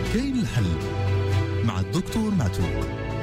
كاين الحل مع الدكتور معتوق.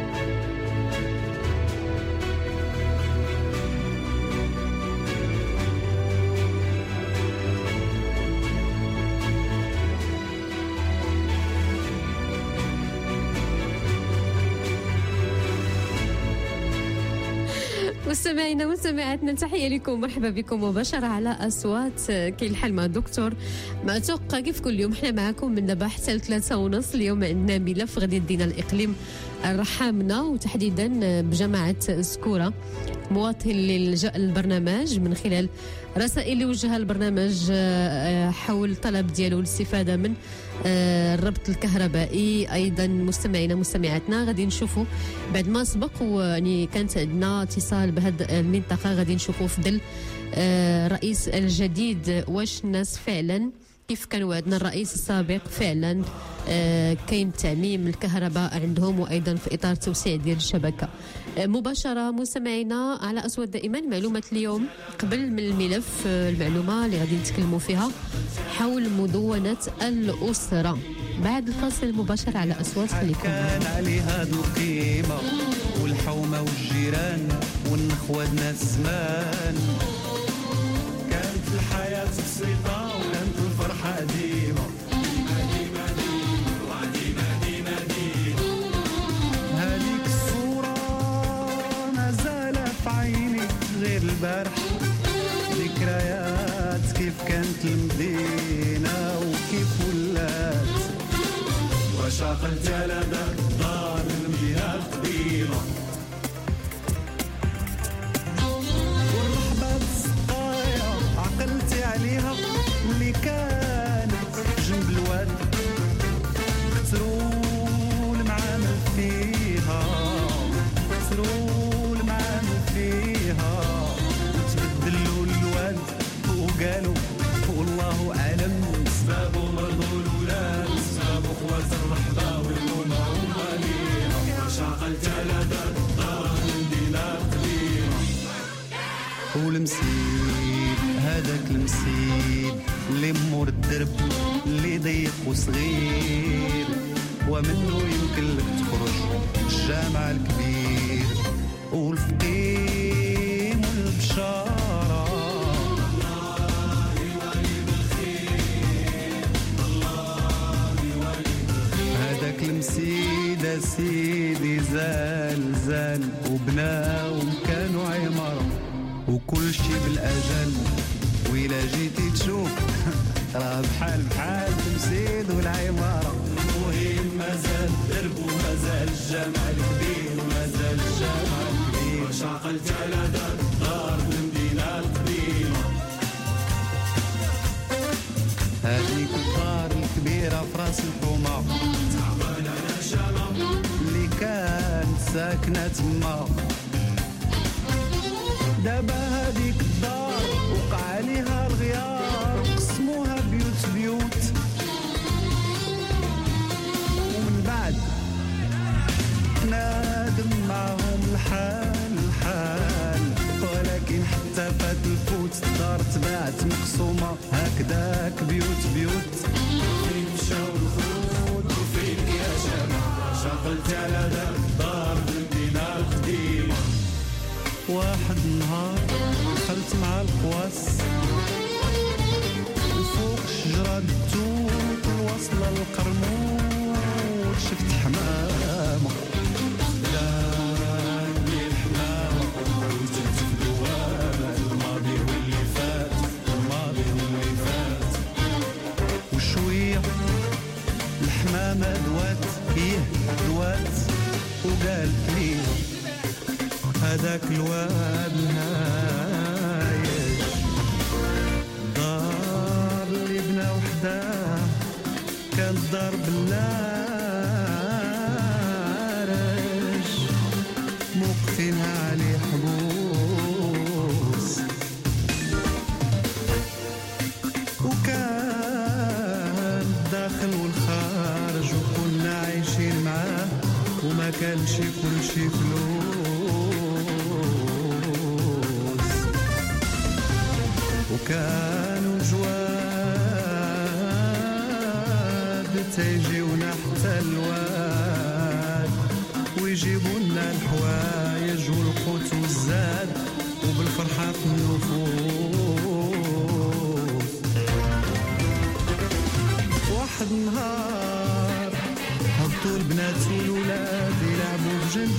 مستمعينا ومستمعاتنا، تحية لكم، مرحبا بكم مباشرة على أصوات كاين الحل مع الدكتور معتوق. كيف كل يوم احنا معكم من دابا حتى 3:30. اليوم عندنا ملف غادي يدينا الإقليم الرحامنا، وتحديدا بجماعة سكورة، مواطن اللي لجأ البرنامج من خلال رسائل اللي وجهها البرنامج حول طلب ديالو الاستفادة من الربط الكهربائي. ايضا مستمعينا مستمعاتنا غادي نشوفوا بعد ما سبق ويعني كانت عندنا اتصال بهذه المنطقه، غادي نشوفوا في ظل الرئيس الجديد واش الناس فعلا كيف كان وعدنا الرئيس السابق فعلا كاين تعميم الكهرباء عندهم، وايضا في اطار توسيع ديال الشبكه. مباشره مستمعينا على اصوات دائما معلومات اليوم قبل من الملف، المعلومه اللي غادي نتكلموا فيها حول مدونه الاسره بعد الفاصل مباشر على اصوات. خليكم كان عليها القيمه والحومه والجيران والنخوه الزمان، كانت الحياه بسيطه وكانت الفرحه ديما هذيك الصورة ما زالت في عيني غير البارح، ذكريات كيف كانت المدينة وكيف ولات، واش عقلت على داك الدار المدينة القديمة والرحبة بالسقايا عقلتي عليها اللي كانت جنب الواد، سرول معامل فيها سرول معامل فيها، وتبدلوا الواد وقالوا والله أعلم سبابو مرضو الولاد، سبابو خوات الرحبة والأمة هما ليها، واش عقلت على دار الدار المدينة القديمة والمسيد هذاك المسيد اللي مور الدرب اللي ضيق وصغير، ومنه يمكن لك تخرج الجامع الكبير والفقيم والبشارة، الله يولي بالخير الله يولي بالخير، هذاك المسيد سيدي زال وبنا وكانوا عمارة وكل شي بالأجل، وإلا جيتي تشوف راه بحال المسيد والعمارة، المهم مازال الدرب ومازال الجامع الكبير ومازال الجامع الكبير، واش عقلت على دار الدار المدينة القديمة، هذيك الدار الكبيرة في راس الحومة تعبان على شامة اللي كانت ساكنة تما، دابا هذيك الدار وقع عليها الغيار قسموها بيوت ومن بعد نادم معهم الحال ولكن حتى فات الفوت الدار تباعت مقسومة، هكذاك بيوت فين مشاو الخوت وفين يا جماعة، شغلت على ذاك الدار المدينة القديمة، واحد النهار دخلت مع القواس وفوق شجرة التوت الوصلة للقرموط شفت حمامة داني الحمامة وزدت في دوام الماضي واللي فات وشوية الحمامة دوات وقالت لي هذاك الواد نايش، دار اللي بنا وحده كانت دار باللارش موقفينها عليه حبوس، وكان الداخل والخارج وكنا عايشين معاه وما كانش كل شي فلوس، وكانوا جواد تيجيونا حتى الواد ويجيبوا لنا الحوايج والقوت والزاد وبالفرحة في النفوس. واحد النهار هبطوا البنات والولاد يلعبوا بجنب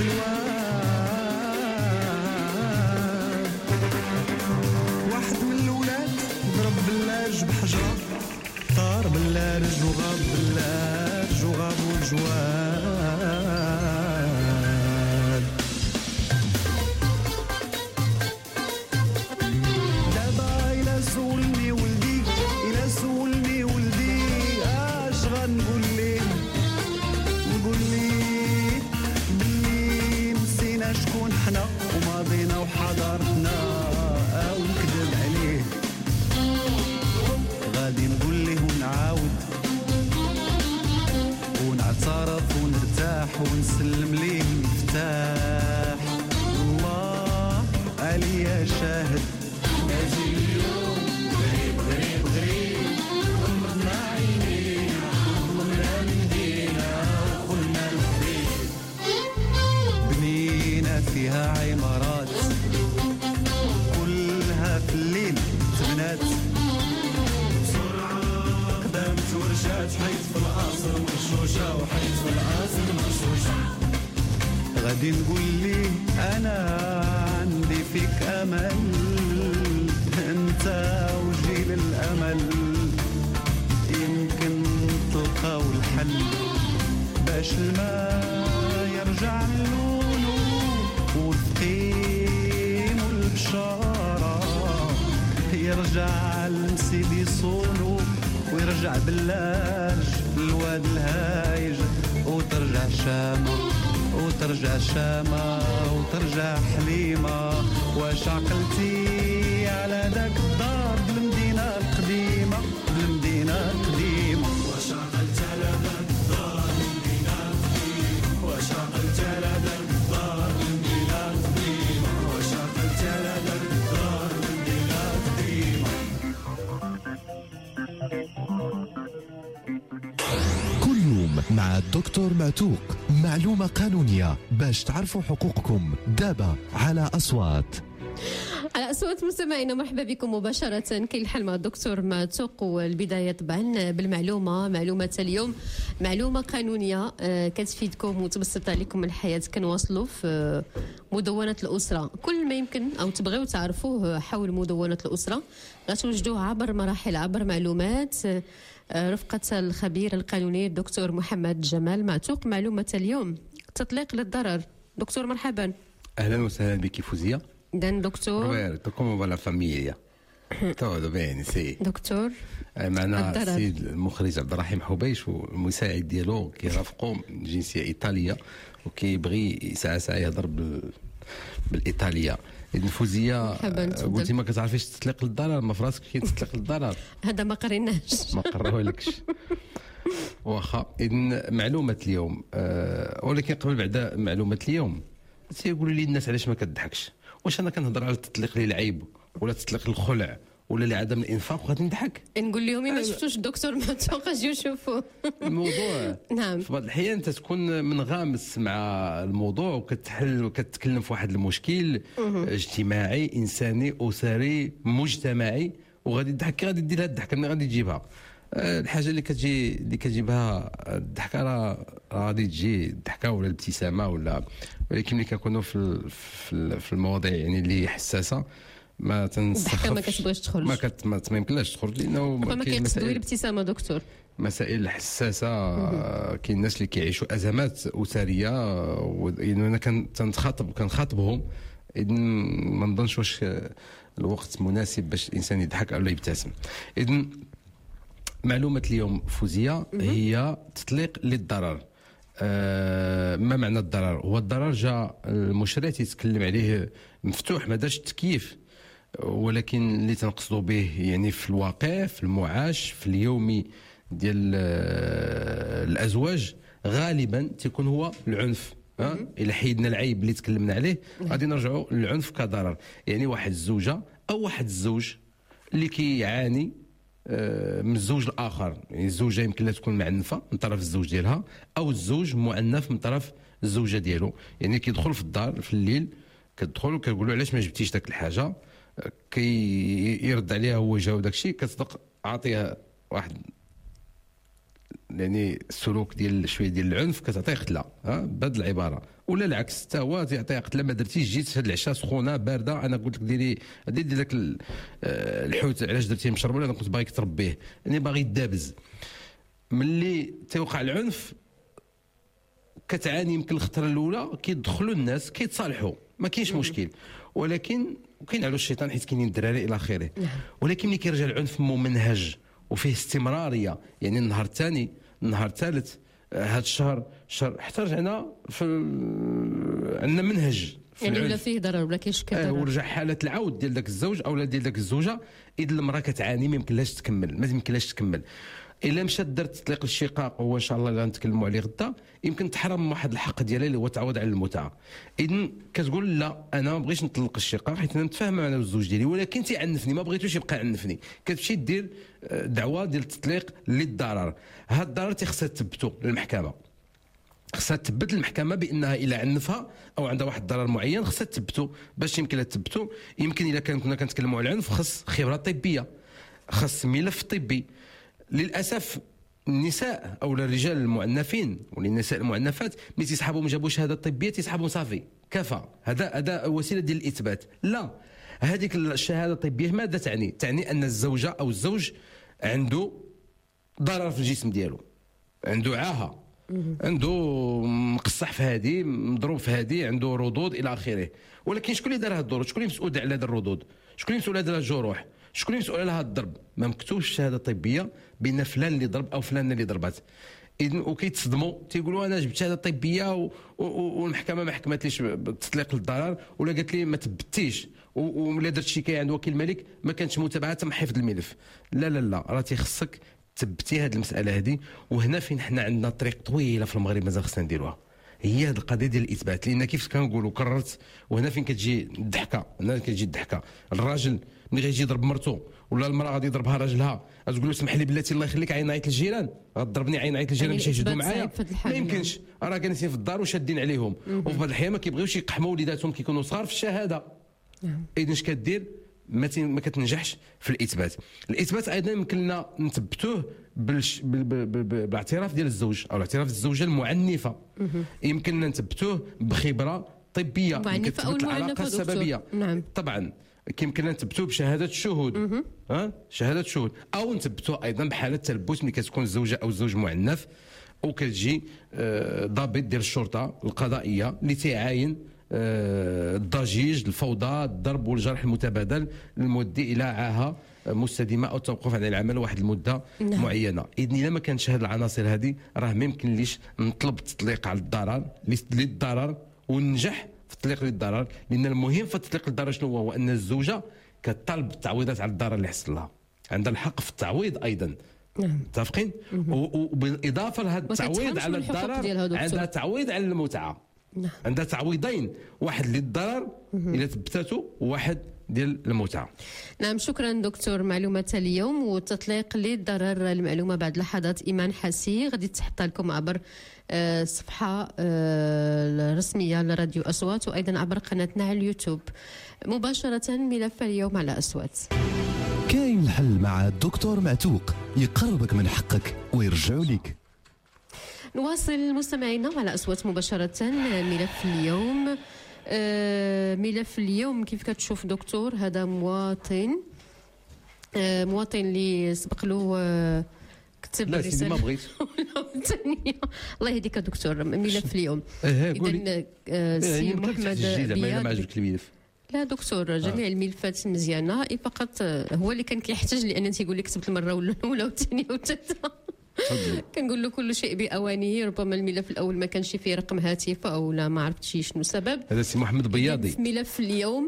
الواد. واحد من الولاد ضرب باللاج بحجرة طار باللارج وغاب باللارج وغابوا الجواد. دابا إلا سولني ولدي إلا سولني ولدي اش غنقول ليه نقول ليه بلي نسينا شكون حنا وماضينا وحضارتنا او نكذب عليه. غادي نقول ليه ونعاود ونعترف ونرتاح ونسلم ليه المفتاح. الله عليا شاهد اجي اليوم غريب غريب غريب غمضنا عينينا ضمنا المدينة وقلنا الحبيب. بنينا فيها عمارات كلها في الليل تبنات قدامت ورجعت حيت في العصر مرشوشة وحيت في العصر مرشوشة. غادي نقول ليه أنا عندي فيك أمل أنت وجيل الأمل يمكن تلقاو الحل باش الماء يرجع للولو والثقيم والبشارة يرجع لسيدي صونو ويرجع باللاج الواد الهايج وترجع شامة وترجع شامة وترجع حليمة. واش عقلتي على داك الدار بالمدينة القديمة بالمدينة القديمة. واش عقلت على داك الدار بالمدينة القديمة. واش عقلت على داك الدار بالمدينة القديمة. واش عقلت على داك الدار بالمدينة القديمة. كل يوم مع الدكتور معتوق، معلومة قانونية باش تعرفوا حقوقكم. دابا على أصوات. على أصوات مستمعينا، مرحبا بكم مباشرة. كاين الحل مع الدكتور معتوق. والبداية طبعا بالمعلومة، معلومة اليوم معلومة قانونية كتفيدكم وتبسط عليكم الحياة. كنواصلوا في مدونة الأسرة. كل ما يمكن أو تبغيو تعرفوه حول مدونة الأسرة غتوجدوه عبر مراحل، عبر معلومات رفقة الخبير القانوني الدكتور محمد جمال معتوق. معلومة اليوم تطليق للضرر. دكتور مرحبا. اهلا وسهلا بك فوزيه. دان دكتور. Roberto, come va la famiglia? Tutto bene, sì. دكتور معنا الضرر. السيد المخرج عبد الرحيم حبيش والمساعد ديالو كيرافقوا من جنسيه ايطاليه وكيبغي ساعه يهضر بالايطاليه. اذن فوزيه مرحبا، تفضل. قلتي ما كتعرفيش تطلق للضرر، ما فراسك كي تطلق للضرر هذا ما قريناش. ما قراوهالكش واخا. اذن معلومه اليوم ولكن قبل بعد معلومه اليوم تيقولوا لي الناس علاش ما كتضحكش. واش انا كنهضر على التطليق للعيب ولا تطليق الخلع ولا لعدم الانفاق وغادي نضحك؟ نقول لهم ما شفتوش الدكتور معتوق اجيو شوفوا. الموضوع نعم. في بعض الاحيان انت تكون منغمس مع الموضوع وكتحل وكتكلم في واحد المشكل اجتماعي انساني اسري مجتمعي وغادي تضحك، غادي دير هاد الضحكه اللي غادي تجيبها. الحاجه اللي كتجيبها الضحكه راه غادي تجي الضحكه ولا الابتسامه ولا، ولكن ملي كنكونوا في المواضيع يعني اللي حساسه ما تنسخفش. الضحكه ما كتبغيش تخرج. ما يمكنلاش تخرج لانه ما كيقصدوا الابتسامه دكتور. مسائل حساسه. كاين الناس اللي كيعيشوا ازمات اسريه وانا كنخاطبهم. اذن ما نظنش واش الوقت مناسب باش الانسان يضحك او يبتسم. اذن معلومه اليوم فوزيه هي تطليق للضرر. ما معنى الضرر؟ هو الضرر جاء المشرع تيتكلم عليه مفتوح، ما دارش التكييف، ولكن اللي تنقصدوا به يعني في الواقع في المعاش في اليومي ديال الازواج غالبا تيكون هو العنف. الى حيدنا العيب اللي تكلمنا عليه غادي نرجعوا للعنف كضرر. يعني واحد الزوجه او واحد الزوج اللي كيعاني من الزوج الاخر، يعني الزوجه يمكن لها تكون معنفه من طرف الزوج ديالها، او الزوج معنف من طرف الزوجه ديالو. يعني كيدخل في الدار في الليل، كتدخل وكتقول له علاش ما جبتيش داك الحاجه، يرد عليها هو جاوب داك الشيء، كتصدق عاطيها واحد يعني السلوك ديال شويه ديال العنف، كتعطيه قتله بهذه العباره. ولا العكس حتى هو تعطيها قتله، ما درتيش، جيت هاد العشاء سخونه بارده، انا قلت لك ديري داك الحوت علاش درتيه مشرب، انا كنت باغيك تربيه، يعني باغي يدابز. ملي تيوقع العنف كتعاني يمكن الخطره الاولى، كيدخلوا الناس كيتصالحوا ما كاينش مشكل، ولكن كاين على الشيطان حيت كاينين الدراري الى اخره. ولكن ملي كيرجع العنف ممنهج وفيه استمراريه، يعني النهار الثاني النهار الثالث هذا الشهر حتى رجعنا عندنا منهج يعني ولا فيه ضرر ولا كاينش ورجع حاله العود ديال ذاك الزوج او ديال ذاك الزوجه. اذا المراه كتعاني ما يمكنلاش تكمل الا مشات درت تطليق الشقاق، هو ان شاء الله اللي غنتكلموا عليه غدا، يمكن تحرم من واحد الحق ديالها اللي هو تعود على المتعه. اذا كتقول لا انا ما بغيتش نطلق الشقاق حيت انا متفاهمه انا والزوج ديالي، ولكن تيعنفني ما بغيتوش يبقى عنفني، كتمشي دير دعوه ديال التطليق للضرر. هذا الضرر خصها تثبتو للمحكمه، خصها تثبت المحكمه بانها الى عنفها او عندها واحد الضرر معين، خصها تثبتو. باش يمكن لها تثبتو، يمكن الا كنا كنتكلموا على العنف خص خبره طبيه، خص ملف طبي. للاسف النساء او الرجال المعنفين والنساء المعنفات ملي تيسحبوا ما جابوا شهاده طبيه تيسحبوا صافي كفى، هذا وسيله ديال الاثبات. لا، هذيك الشهاده الطبيه ماذا تعني؟ تعني ان الزوجه او الزوج عنده ضرر في الجسم ديالو، عنده عاهه، عنده مقصح في هذه، مضروب في هذه، عنده ردود الى اخره. ولكن شكون اللي دار هذه الردود؟ شكون اللي مسؤول على هذه الردود؟ شكون اللي مسؤول على هذه الجروح؟ شكون اللي مسؤول على هذا الضرب؟ ما مكتوبش الشهاده الطبيه بان فلان اللي ضرب او فلان اللي ضربات. اذن وكيتصدموا تيقولوا انا جبت شهاده طبيه والمحكمه ما حكمتليش بتطليق للضرر، ولا قالت لي ما تبتيش، ولا درت شكايه عند وكيل الملك ما كانتش متابعه تم حفظ الملف. لا لا لا، راه تيخصك تثبتي هذه المساله هذه. وهنا فين حنا عندنا طريق طويله في المغرب مازال خصنا نديروها، هي هذه القضيه ديال الاثبات. لان كيف كنقولوا كررت، وهنا فين كتجي الضحكه، هنا كتجي الضحكه. الراجل ملي غيجي يضرب مرته ولا المراه غادي يضربها راجلها، غتقول له اسمح لي بلاتي الله يخليك عين عيط للجيران، غتضربني عين عيط للجيران باش يجدوا معايا، ما يمكنش. راه جالسين في الدار وشادين عليهم، وفي بعض الاحيان ما كيبغيوش يقحموا وليداتهم كيكونوا صغار في الشهاده. اذا اش كدير؟ ما كتنجحش في الاثبات. الاثبات ايضا يمكن لنا نثبتوه بالاعتراف ديال الزوج او الاعتراف الزوجه المعنفه. يمكن لنا نثبتوه بخبره طبيه كتثبت العلاقه السببيه. نعم طبعا كيمكن لنا نثبتوه بشهاده الشهود، شهاده شهود، او نثبتوه ايضا بحاله تلبس ملي كتكون الزوجه او الزوج معنف، وكتجي ضابط ديال الشرطه القضائيه اللي تيعاين الضجيج، الفوضى، الضرب والجرح المتبادل المؤدي الى عاهه مستديمه او التوقف عن العمل واحد المده معينه. اذن الا ما كانتش هذه العناصر هذه راه ما يمكنليش نطلب التطليق على الضرر للضرر وننجح في التطليق للضرر. لان المهم في التطليق للضرر شنو هو؟ ان الزوجه كطالب التعويضات على الضرر اللي حصل لها، عندها الحق في التعويض ايضا. متفقين؟ وبالاضافه لهذا التعويض على الضرر عندها تعويض على المتعه. عندها تعويضين، واحد للضرر الى ثبتته وواحد ديال المتعه. نعم، شكرا دكتور. معلومات اليوم والتطليق للضرر المعلومه بعد لحظات. ايمان حسي غادي تحط لكم عبر الصفحه الرسميه لراديو اصوات، وايضا عبر قناتنا على اليوتيوب مباشره. ملف اليوم على اصوات. كاين الحل مع الدكتور معتوق، يقربك من حقك ويرجعوا لك. نواصل مستمعينا على أصوات مباشرة. ملف اليوم ملف اليوم كيف كتشوف دكتور، هذا مواطن اللي سبق له كتب لا سيدي ما بغيت الله يهديك دكتور. ملف اليوم إذن سي محمد بياض. لا دكتور، جميع الملفات مزيانة، فقط هو اللي كان كيحتاج لأن تيقول لي كتبت المرة الأولى والثانية والثالثة. كنقول له كل شيء بأوانه. ربما الملف الأول ما كانش فيه رقم هاتف أو لا، ما عرفتش شنو السبب. هذا سي محمد بياضي. في ملف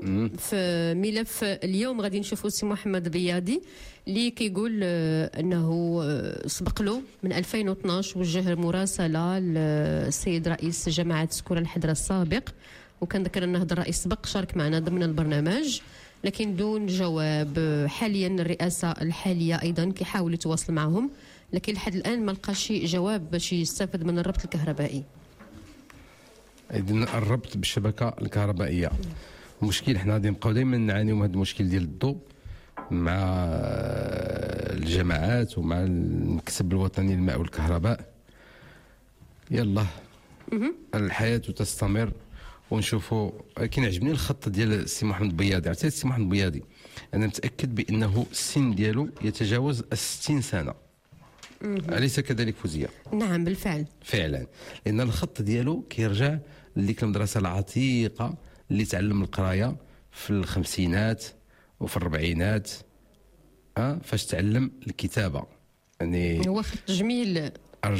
اليوم غادي نشوفوا سي محمد بياضي اللي كيقول أنه سبق له من 2012 وجه مراسلة للسيد رئيس جماعة سكورة الحضرة السابق، وكان ذكر أن هذا الرئيس سبق شارك معنا ضمن البرنامج لكن دون جواب. حاليا الرئاسه الحاليه ايضا كيحاول يتواصل معهم، لكن لحد الان ما لقاش شي جواب باش يستافد من الربط الكهربائي. اذن الربط بالشبكه الكهربائيه مشكل. حنا غادي نبقاو دائما نعانيو من هذا المشكل ديال الضوء مع الجماعات ومع المكتب الوطني للماء والكهرباء. يلا الحياه تستمر ونشوفوا. لكن عجبني الخط ديال السي محمد بياضي. عرفتي السي محمد بياضي انا متاكد بانه السن ديالو يتجاوز 60 سنه. أليس كذلك فوزية؟ نعم بالفعل فعلا، لأن الخط ديالو كيرجع لديك المدرسة العتيقة اللي تعلم القراية في الخمسينات وفي الربعينات، فاش تعلم الكتابة. يعني هو خط جميل.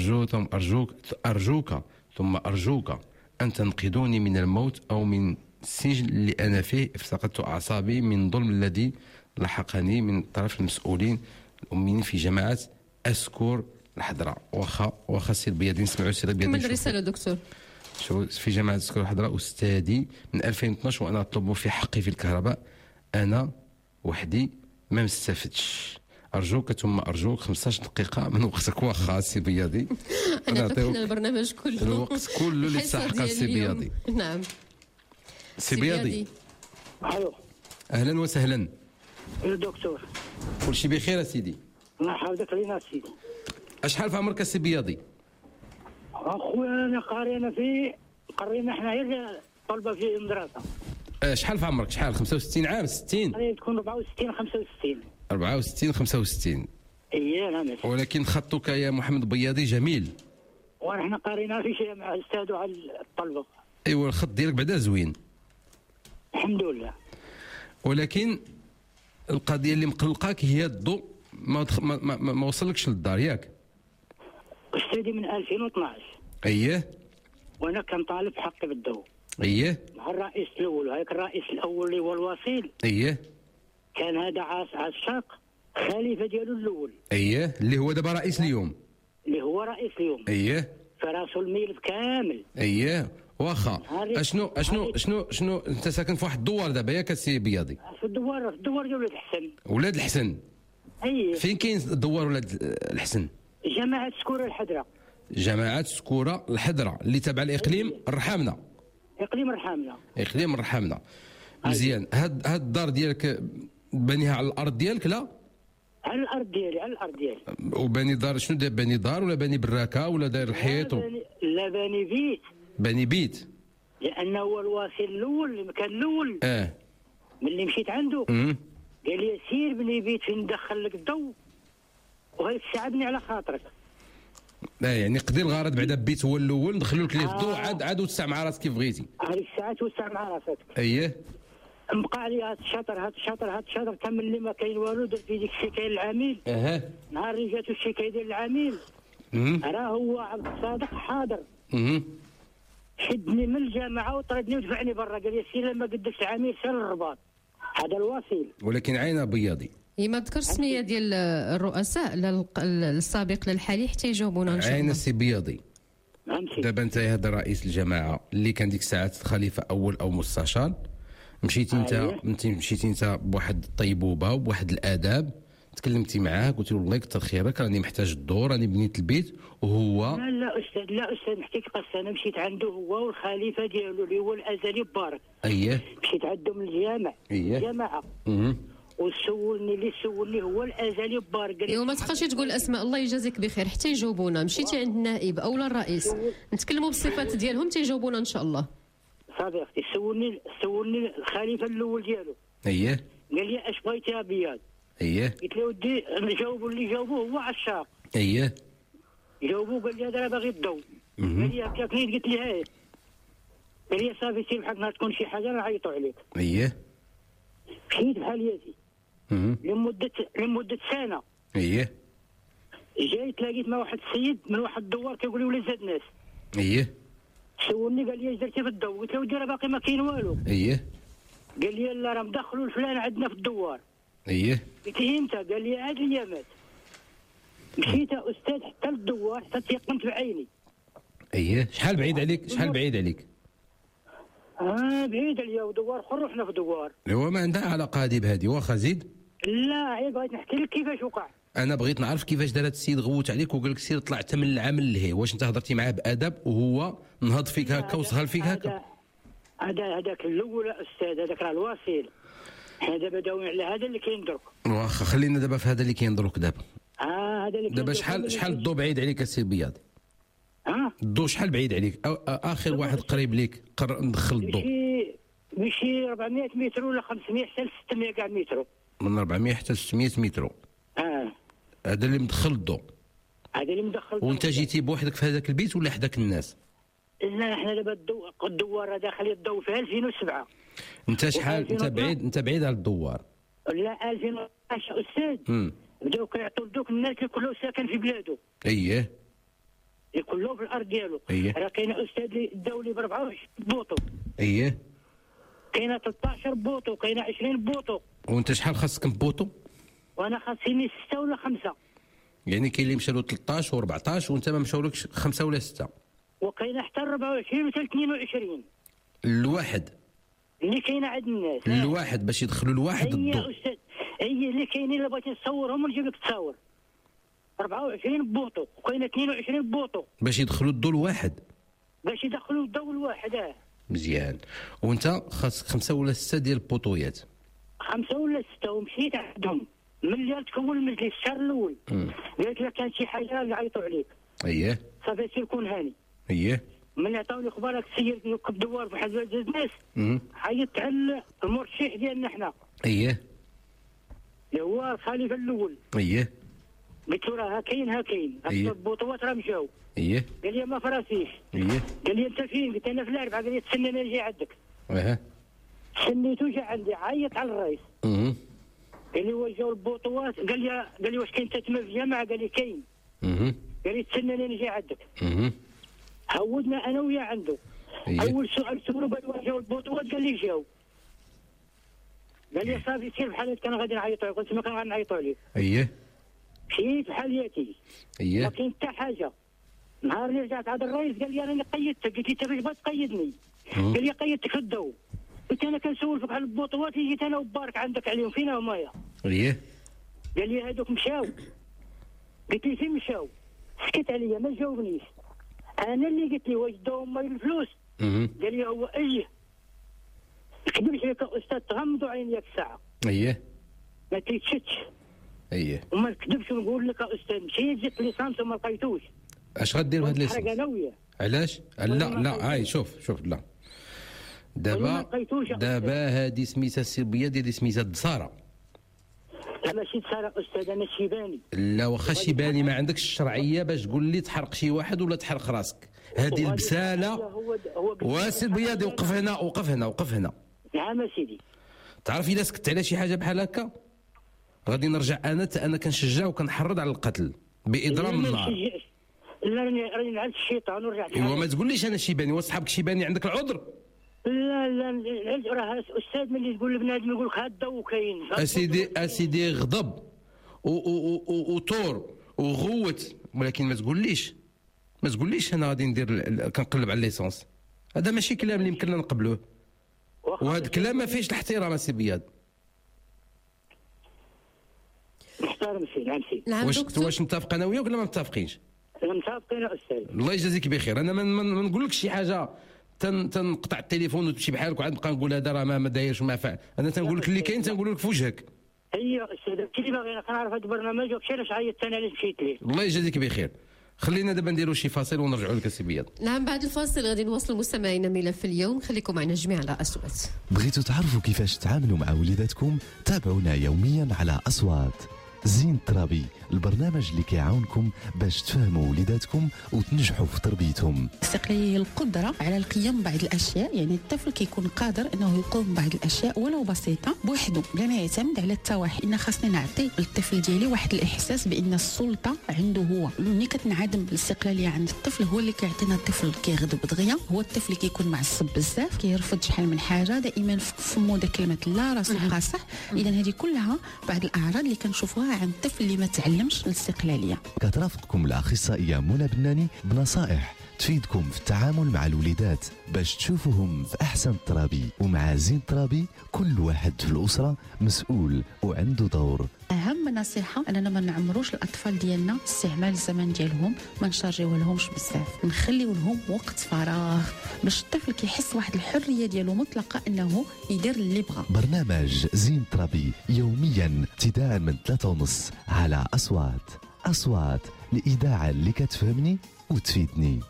أرجوك ثم أرجوك أن تنقذوني من الموت أو من السجن اللي أنا فيه. افتقدت أعصابي من ظلم الذي لحقني من طرف المسؤولين الأميين في جماعة أسكور الحضرة. واخا سي البياضي نسمعوا سي البياضي. من الرسالة دكتور شو في جماعة أسكور الحضرة أستاذي من 2012 وأنا أطلب في حقي في الكهرباء. أنا وحدي ما مستفدش. أرجوك ثم أرجوك 15 دقيقة من وقتك واخا سي بياضي. أنا فتحنا البرنامج كله الوقت كله اللي تستحق سي بياضي. نعم سي بياضي. الو أهلا وسهلا الدكتور. كل شيء بخير سيدي. الله يحفظك لينا سيدي. أشحال في عمرك سي بياضي؟ اخويا انا قرينا حنايا طلبه في المدرسه. شحال في عمرك؟ شحال 65 عام 60؟ غادي تكون 64 65. 64 65. اييه نعم. ولكن خطك يا محمد بياضي جميل. ونحن قرينا في شيء مع استاذ على الطلبه. ايوا الخط ديالك بعدا زوين الحمد لله. ولكن القضيه اللي مقلقاك هي الضوء ما وصلكش للدار ياك؟ استاذي من 2012. اييه. وانا كنطالب حقي بالضوء. اييه. مع الرئيس الاول. هاك الرئيس الاول اللي هو الوصيل. اييه. كان هذا عشاق خليفه ديالو الاول. اييه اللي هو دابا رئيس اليوم. اللي هو رئيس اليوم. اييه. فراسو الملف كامل. اييه واخا. اشنو انت ساكن في واحد الدوار دابا ياك سي بياضي؟ في الدوار ديال ولاد الحسن. ولاد الحسن. اييه. فين كاين دوار ولاد الحسن؟ جماعة سكورة الحضرة. جماعة سكورة الحضرة اللي تابعة لإقليم الرحامنة. إقليم الرحامنة. مزيان. هاد الدار ديالك بانيها على الأرض ديالك لا؟ على الأرض ديالي. وباني دار شنو داير؟ باني دار ولا باني براكة ولا داير الحيط؟ لا باني بيت. باني بيت. لأنه هو الوصي الأول المكان الأول. ملي مشيت عنده. قال لي سير بني بيت فين ندخل لك الضوء وهي تساعدني على خاطرك. يعني قضي الغرض بعدا بيت هو الاول ندخلوا لك ليه الضوء عاد وتسع مع راسك كيف بغيتي. هذيك الساعه توسع مع راسك. اييه. نبقى علي هاد الشطر كامل اللي ما كاين والو. درت في ديك الشكايه للعميل. نهار اللي جاتو الشكايه ديال العميل راه هو عبد الصادق حاضر. شدني من الجامعه وطردني ودفعني برا. قال لي سير لما قدك العميل سير للرباط. هذا الوصيل. ولكن عينا بياضي. ما ذكرش السميه ديال الرؤساء لا السابق لا الحالي حتى يجاوبونا ان شاء الله. عين السي بياضي. دابا انت هذا رئيس الجماعه اللي كان ديك الساعات خليفه اول او مستشار. مشيتي انت بواحد الطيبوبه وبواحد الاداب تكلمتي معاه قلت له والله كثر خيرك راني محتاج الدور راني بنيت البيت وهو لا استاذ نحكيك قصه. انا مشيت عنده هو والخليفه ديالو اللي هو الازلي بارك. اييه. مشيت عندهم الجامع. الجماعه. سولني هو الازلي بارك. ايوا ما تبقاش تقول اسماء. الله يجازيك بخير حتى يجاوبونا. مشيتي عند النائب اولا الرئيس نتكلموا بالصفات ديالهم تيجاوبونا ان شاء الله. صافي اختي. سولني الخليفه الاول ديالو. اييه. قال لي اش بغيتي يا بياض؟ اييه. قلت له ودي نجاوبوا اللي جاوبوه هو عشاق. اييه. جاوبوه قال لي هذا راه باغي الضوء. قال لي هكاك قلت لي هاي. قال لي صافي سير بحال ما تكون شي حاجه نعيطوا عليك. اييه. مشيت بحال ياتي. لمده سنه. اييه. جاي تلاقيت مع واحد السيد من واحد الدوار كيقول لي ولاد زاد ناس. اييه. سولني قال لي اش درتي في الضوء؟ قلت له ودي راه باقي ما كاين والو. اييه. قال لي لا راه مدخلوا الفلان عندنا في الدوار. اييه. قلت له امتى؟ قال لي هاد الايامات. مشيت استاذ حتى للدوار حتى تيقنت بعيني. اييه. شحال بعيد عليك؟ بعيد اليوم دوار اخر رحنا في دوار. هو ما عندها علاقه هذه بهذه، واخا زيد. لا هي بغيت نحكي لك كيفاش وقع. انا بغيت نعرف كيفاش دار هذا السيد، غوت عليك وقال لك سير طلع حتى من العمل لهيه، واش انت هضرتي معاه بادب وهو نهض فيك هكا وصغر فيك هكا؟ هذاك الاول استاذ، هذاك راه الوسيل. حنا دابا داويين على هذا اللي كاين درك. واخا خلينا دابا في هذا اللي كاين درك دابا. هذا اللي دابا شحال الضو بعيد عليك السي بياض؟ الضو شحال بعيد عليك؟ اخر واحد قريب ليك ندخل الضو. ماشي 400 متر ولا 500 حتى ل 600 كاع متر. من 400 حتى 600 متر. هذا اللي مدخل الضو. هذا اللي مدخل. وانت جيتي بوحدك في هذاك البيت ولا حداك الناس؟ لا احنا دابا الدوار داخل الضو في 2007. انت شحال انت بعيد على الدوار؟ لا 2012 استاذ. بداو كيعطوا لدوك الناس اللي كله ساكن في بلادو. اييه. اللي كله في الارض ديالو. اييه. راه كاين استاذ اللي داو لي ب 24 بوطو. اييه. كاينه 13 بوطو، كاينه 20 بوطو. وانت شحال خاصك بوطو؟ وانا خاصني 6 ولا 5. يعني كاين اللي مشاو 13 و14 وانت ما مشاولكش 5 ولا 6. وكاينه حتى 24 وحتى 22. الواحد اللي كاينه عند الناس. الواحد باش يدخلوا الواحد الضوء. يا استاذ هي اللي كاينين اللي بغيتي نصورهم ونجيب لك تصاور. 24 بوطو وكاينه 22 بوطو باش يدخلوا الضوء الواحد. باش يدخلوا الضوء الواحد. مزيان. وانت خاصك 5 ولا 6 ديال البوطويات. 5 ولا 6 ومشيت عندهم ملي تكون المجلس الشهر الاول. قالت لك كان شي حاجه اللي عيطوا عليك. اييه. صافي سير كون هاني. اييه. ملي عطاوني خبارك السيد يركب دوار بحال جوج ناس. عيطت على المرشح ديالنا حنا. اييه. اللي هو الخليفه الاول. اييه. قلت له راه كاين البطولات راه مشاو. اييه. قال لي ما فراسيش. اييه. قال لي انت فين؟ قلت انا في الاربعه. قال لي تسنى نجي عندك. سنيتو جا عندي عيط على الرئيس. قال لي واش جاو البطولات؟ قال لي واش كاين تتمه في الجامعه؟ قال لي كاين. قال لي تسنى نجي عندك. هودنا انا وياه عنده. اول سؤال سولو قال جاو البطولات؟ قال لي جاو. قال لي صافي سير بحال كان غادي نعيطوا. قلت ما كان غادي نعيطوا عليه. اييه. مشيت بحالياتي. اييه. ما كاين حتى حاجه. نهار اللي رجعت عند الرئيس قال لي راني قيدتك. قلت له انت فاش بغيت تقيدني؟ قال لي قيدتك في الضوء. قلت انا كنسولك على البطولات اللي جيت انا وبارك عندك عليهم فين هما يا؟ اييه. قال لي هذوك مشاو. قلت لي فين مشاو؟ سكت عليا ما جاوبنيش. انا اللي قلت لي واش داو هما الفلوس؟ قال لي هو ايه. كذبش لك استاذ تغمضوا عينيك ساعه. اييه. ما تيتشتش. اييه. وما نكذبش ونقول لك استاذ مشيت جبت ليسانس وما لقيتوش. اش غدير بهذا الليسانس؟ انا وياه. علاش؟ لا هاي شوف لا. دابا هذه سميتها السربيه ديال سميتها الدساره. لا ماشي دساره استاذ، انا شيباني. لا واخا شيباني ما عندكش الشرعيه باش تقول لي تحرق شي واحد ولا تحرق راسك. هذه البساله. واسربيه دي وقف هنا. نعم سيدي. تعرف الا سكت على شي حاجه بحال هكا غادي نرجع انا كنشجع وكنحرض على القتل باضرام النار. لا راني نعس الشيطان ورجعت. ايوا ما تقوليش انا شيباني وصحابك شيباني عندك العذر. لا راه استاذ ملي تقول لبنادم يقول لك هذا الضو كاين. اسيدي غضب وطور وغوت، ولكن ما تقوليش انا غادي ندير كنقلب على الليسونس. هذا ماشي كلام اللي يمكننا نقبلوه، وهذا الكلام ما فيهش الاحترام السي بياض. نحترم سي. واش متفق انا وياك ولا ما متفقينش؟ متفقين استاذ. الله يجازيك بخير. انا ما نقولكش شي حاجه تنقطع التليفون وتمشي بحالك وعاد نبقى نقول هذا راه ما دايرش وما فعل. انا تنقول لك اللي كاين، تنقول لك في وجهك. ايوا استاذ كي باغي كنعرف هذا البرنامج وكشي علاش عيطت انا اللي مشيت ليه. الله يجازيك بخير. خلينا دابا نديروا شي فاصل ونرجعوا لك السي بياض. نعم بعد الفاصل غادي نوصلوا مستمعينا ملف اليوم. خليكم معنا جميع على أصوات. بغيتوا تعرفوا كيفاش تتعاملوا مع وليداتكم؟ تابعونا يوميا على أصوات. زين الترابي، البرنامج اللي كيعاونكم باش تفهموا وليداتكم وتنجحوا في تربيتهم. الاستقلالية هي القدرة على القيام ببعض الأشياء، يعني الطفل كيكون قادر أنه يقوم ببعض الأشياء ولو بسيطة بوحده بلا ما يعتمد على التواحي. إن خاصني نعطي للطفل ديالي واحد الإحساس بأن السلطة عنده هو. ملي كتنعدم الاستقلالية عند الطفل هو اللي كيعطينا الطفل كيغضب دغيا، هو الطفل اللي كيكون معصب بزاف، كيرفض شحال من حاجة، دائما في فمو داك كلمة لا راسو قاصح. إذا هذه كلها بعض الأعراض اللي كنشوفوها عن الطفل اللي ما تعلمش الاستقلاليه. كترافقكم الأخصائية منى بناني بنصائح تفيدكم في التعامل مع الوليدات باش تشوفوهم في أحسن الترابي. ومع زين ترابي كل واحد في الأسرة مسؤول وعنده دور. اهم نصيحه اننا ما نعمروش الاطفال ديالنا استعمال الزمن ديالهم، ما نشارجيو لهمش بزاف، نخليو لهم وقت فراغ باش الطفل كيحس واحد الحريه ديالو مطلقه انه يدير اللي بغى. برنامج زين ترابي يوميا ابتداء من 3:30 على أصوات الإذاعة اللي كتفهمني وتفيدني.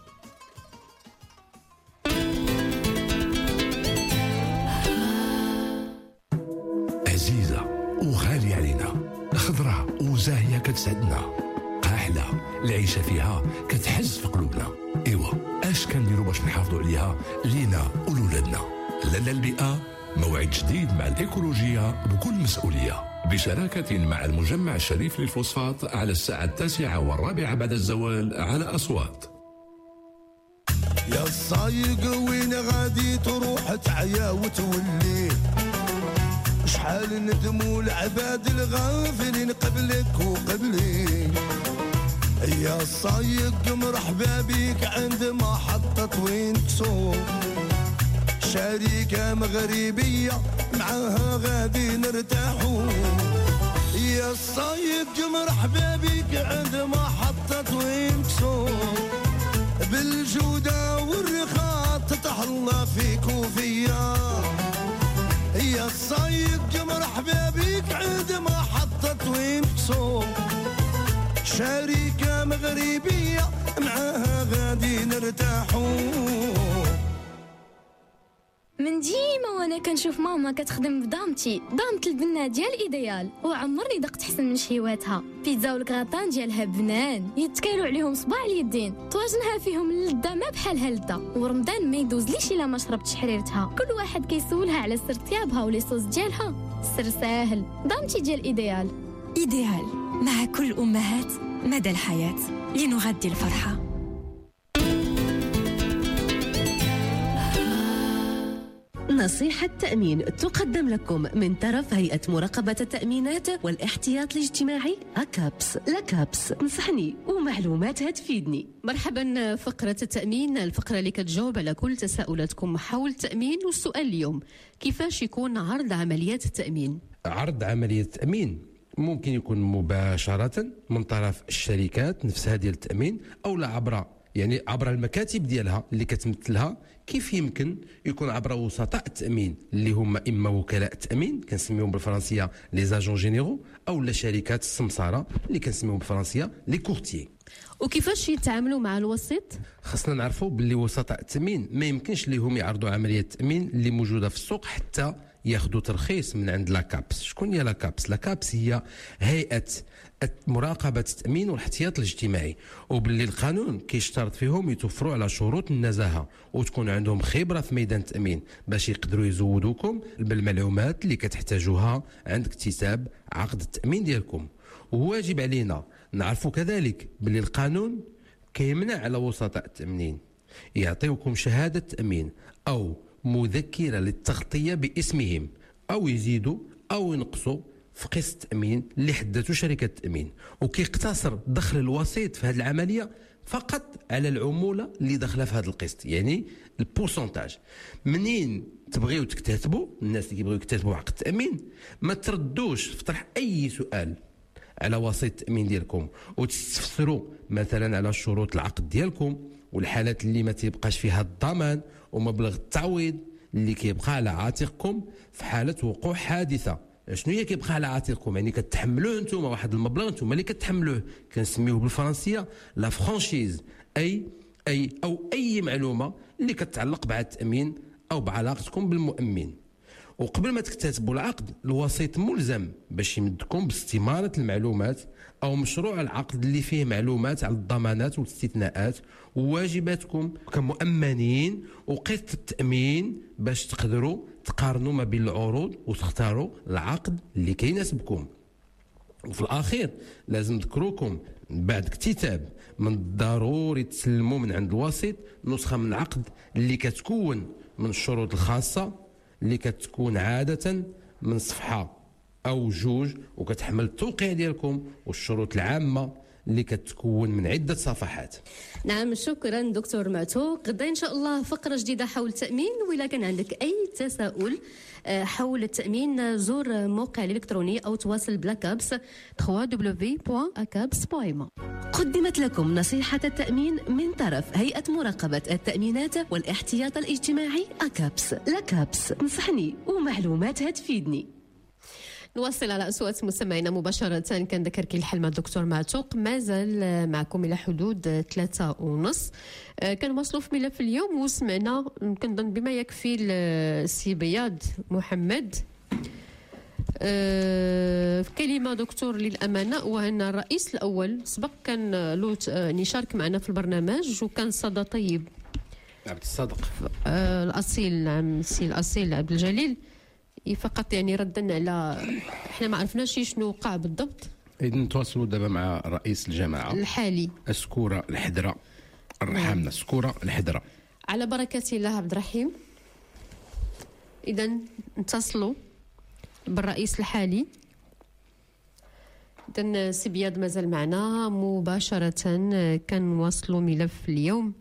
عزيزة وغالية علينا، خضرة وزاهية كتسعدنا، قاحلة العيشة فيها كتحز في قلوبنا. إيوا اش كنديروا باش نحافظوا عليها لينا ولولادنا؟ لالا البيئة موعد جديد مع الإيكولوجية بكل مسؤولية، بشراكة مع المجمع الشريف للفوسفات على الساعة 9:15 بعد الزوال على أصوات. يا الصايق وين غادي تروح تعيا وتولي؟ شحال ندموا العباد الغافلين قبلك وقبلي. يا الصايق مرحبا بيك عند محطة وين تسوق، شركة مغربية معاها غادي نرتاحوا. يا الصايق مرحبا بيك عند محطة وين تسوق، بالجودة والرخاء تتهلا فيك وفيا. يا الصايق مرحبا بيك عند محطة وين تسوق، شركة مغربية معاها غادي نرتاحوا. من ديما وانا كنشوف ماما كتخدم بدامتي، دامت البنه ديال ايديال، وعمرني دقت حسن من شهيواتها. بيتزا والكراتان ديالها بنان يتكالوا عليهم صباع اليدين، طواجنها فيهم اللذه ما بحالها لذه، ورمضان ما يدوزليش الا ما شربتش حريرتها. كل واحد كيسولها على سر طيابها ولي صوص ديالها، السر ساهل، دامتي ديال ايديال. ايديال مع كل امهات مدى الحياه لنغذي الفرحه. نصيحة تأمين تقدم لكم من طرف هيئة مراقبة التأمينات والاحتياط الاجتماعي أكابس. لكابس نصحني ومعلوماتها تفيدني. مرحبا، فقرة التأمين، الفقرة اللي كتجاوب على كل تساؤلاتكم حول التأمين. والسؤال اليوم، كيفاش يكون عرض عمليات التأمين؟ عرض عملية التأمين ممكن يكون مباشرة من طرف الشركات نفسها ديال التأمين، أو لا عبر المكاتب ديالها اللي كتمثلها. كيف يمكن يكون عبر وسطاء التأمين اللي هما إما وكلاء التأمين كنسميهم بالفرنسية لي زاجون جينيرو، أو لا شركات السمسارة اللي كنسميهم بالفرنسية لي كورتيي. وكيفاش يتعاملوا مع الوسيط؟ خاصنا نعرفوا باللي وسطاء التأمين ما يمكنش ليهم يعرضوا عملية التأمين اللي موجودة في السوق حتى ياخذوا ترخيص من عند لاكابس. شكون هي لاكابس؟ لاكابس هي هيئة مراقبة التأمين والاحتياط الاجتماعي، وباللي القانون كيشترط فيهم يتوفروا على شروط النزاهة وتكون عندهم خبرة في ميدان التأمين باش يقدروا يزودوكم بالمعلومات اللي كتحتاجوها عند اكتساب عقد التأمين ديالكم. وواجب علينا نعرفوا كذلك باللي القانون كيمنع على وسطاء التأمين يعطيوكم شهادة تأمين أو مذكرة للتغطية باسمهم، أو يزيدوا أو ينقصوا في قسط التأمين اللي حددته شركة التأمين. وكيقتصر دخل الوسيط في هذه العملية فقط على العمولة اللي داخله في هذا القسط، يعني البورسنتاج. منين تبغيو تكتاتبوا، الناس اللي كيبغيو يكتاتبوا عقد التأمين ما تردوش في طرح أي سؤال على وسيط التأمين ديالكم، وتستفسروا مثلا على شروط العقد ديالكم والحالات اللي ما تيبقاش فيها الضمان ومبلغ التعويض اللي كيبقى على عاتقكم في حالة وقوع حادثة. شنو هي كيبقى على عاتقكم؟ يعني كتحملوه نتوما واحد المبلغ نتوما اللي كتحملوه، كنسميوه بالفرنسيه لا فرانشيز، اي معلومه اللي كتعلق بعد التأمين او بعلاقتكم بالمؤمن. وقبل ما تكتاتبوا العقد، الوسيط ملزم باش يمدكم باستمارة المعلومات أو مشروع العقد اللي فيه معلومات على الضمانات والاستثناءات وواجباتكم كمؤمنين وقسط التأمين باش تقدروا تقارنوا ما بين العروض وتختاروا العقد اللي كيناسبكم. وفي الأخير لازم نذكروكم بعد اكتتاب من الضروري تسلموا من عند الوسيط نسخة من العقد اللي كتكون من الشروط الخاصة اللي كتكون عادة من صفحة او جوج وكتحمل التوقيع ديالكم والشروط العامه اللي كتكون من عده صفحات. نعم شكرا دكتور معتوق. غدا ان شاء الله فقره جديده حول التامين، وإلا كان عندك اي تساؤل حول التامين زور موقع الالكتروني او تواصل بلاكابس www.acabs.ma. قدمت لكم نصيحة التأمين من طرف هيئة مراقبة التأمينات والاحتياط الاجتماعي أكابس. لكابس نصحني ومعلوماتها تفيدني. نواصل على أصوات مستمعينا مباشرة. كنذكر كي الحل مع الدكتور معتوق مازال معكم إلى حدود 3:30. كنواصلوا في ملف اليوم وسمعنا كنظن بما يكفي السي بياض محمد كلمة دكتور للأمانة، وأن الرئيس الأول سبق كان له يشارك معنا في البرنامج وكان صدى طيب عبد الصادق الأصيل. نعم السي الأصيل عبد الجليل. فقط يعني ردا على احنا ما عرفناش شنو وقع بالضبط. إذا نتواصلوا دابا مع رئيس الجماعة الحالي السكورة الحدرة الرحمنا السكورة الحدرة على بركة الله عبد الرحيم. إذا نتصلوا بالرئيس الحالي. إذا سي بياض مازال معنا مباشرة. كنواصلوا ملف اليوم.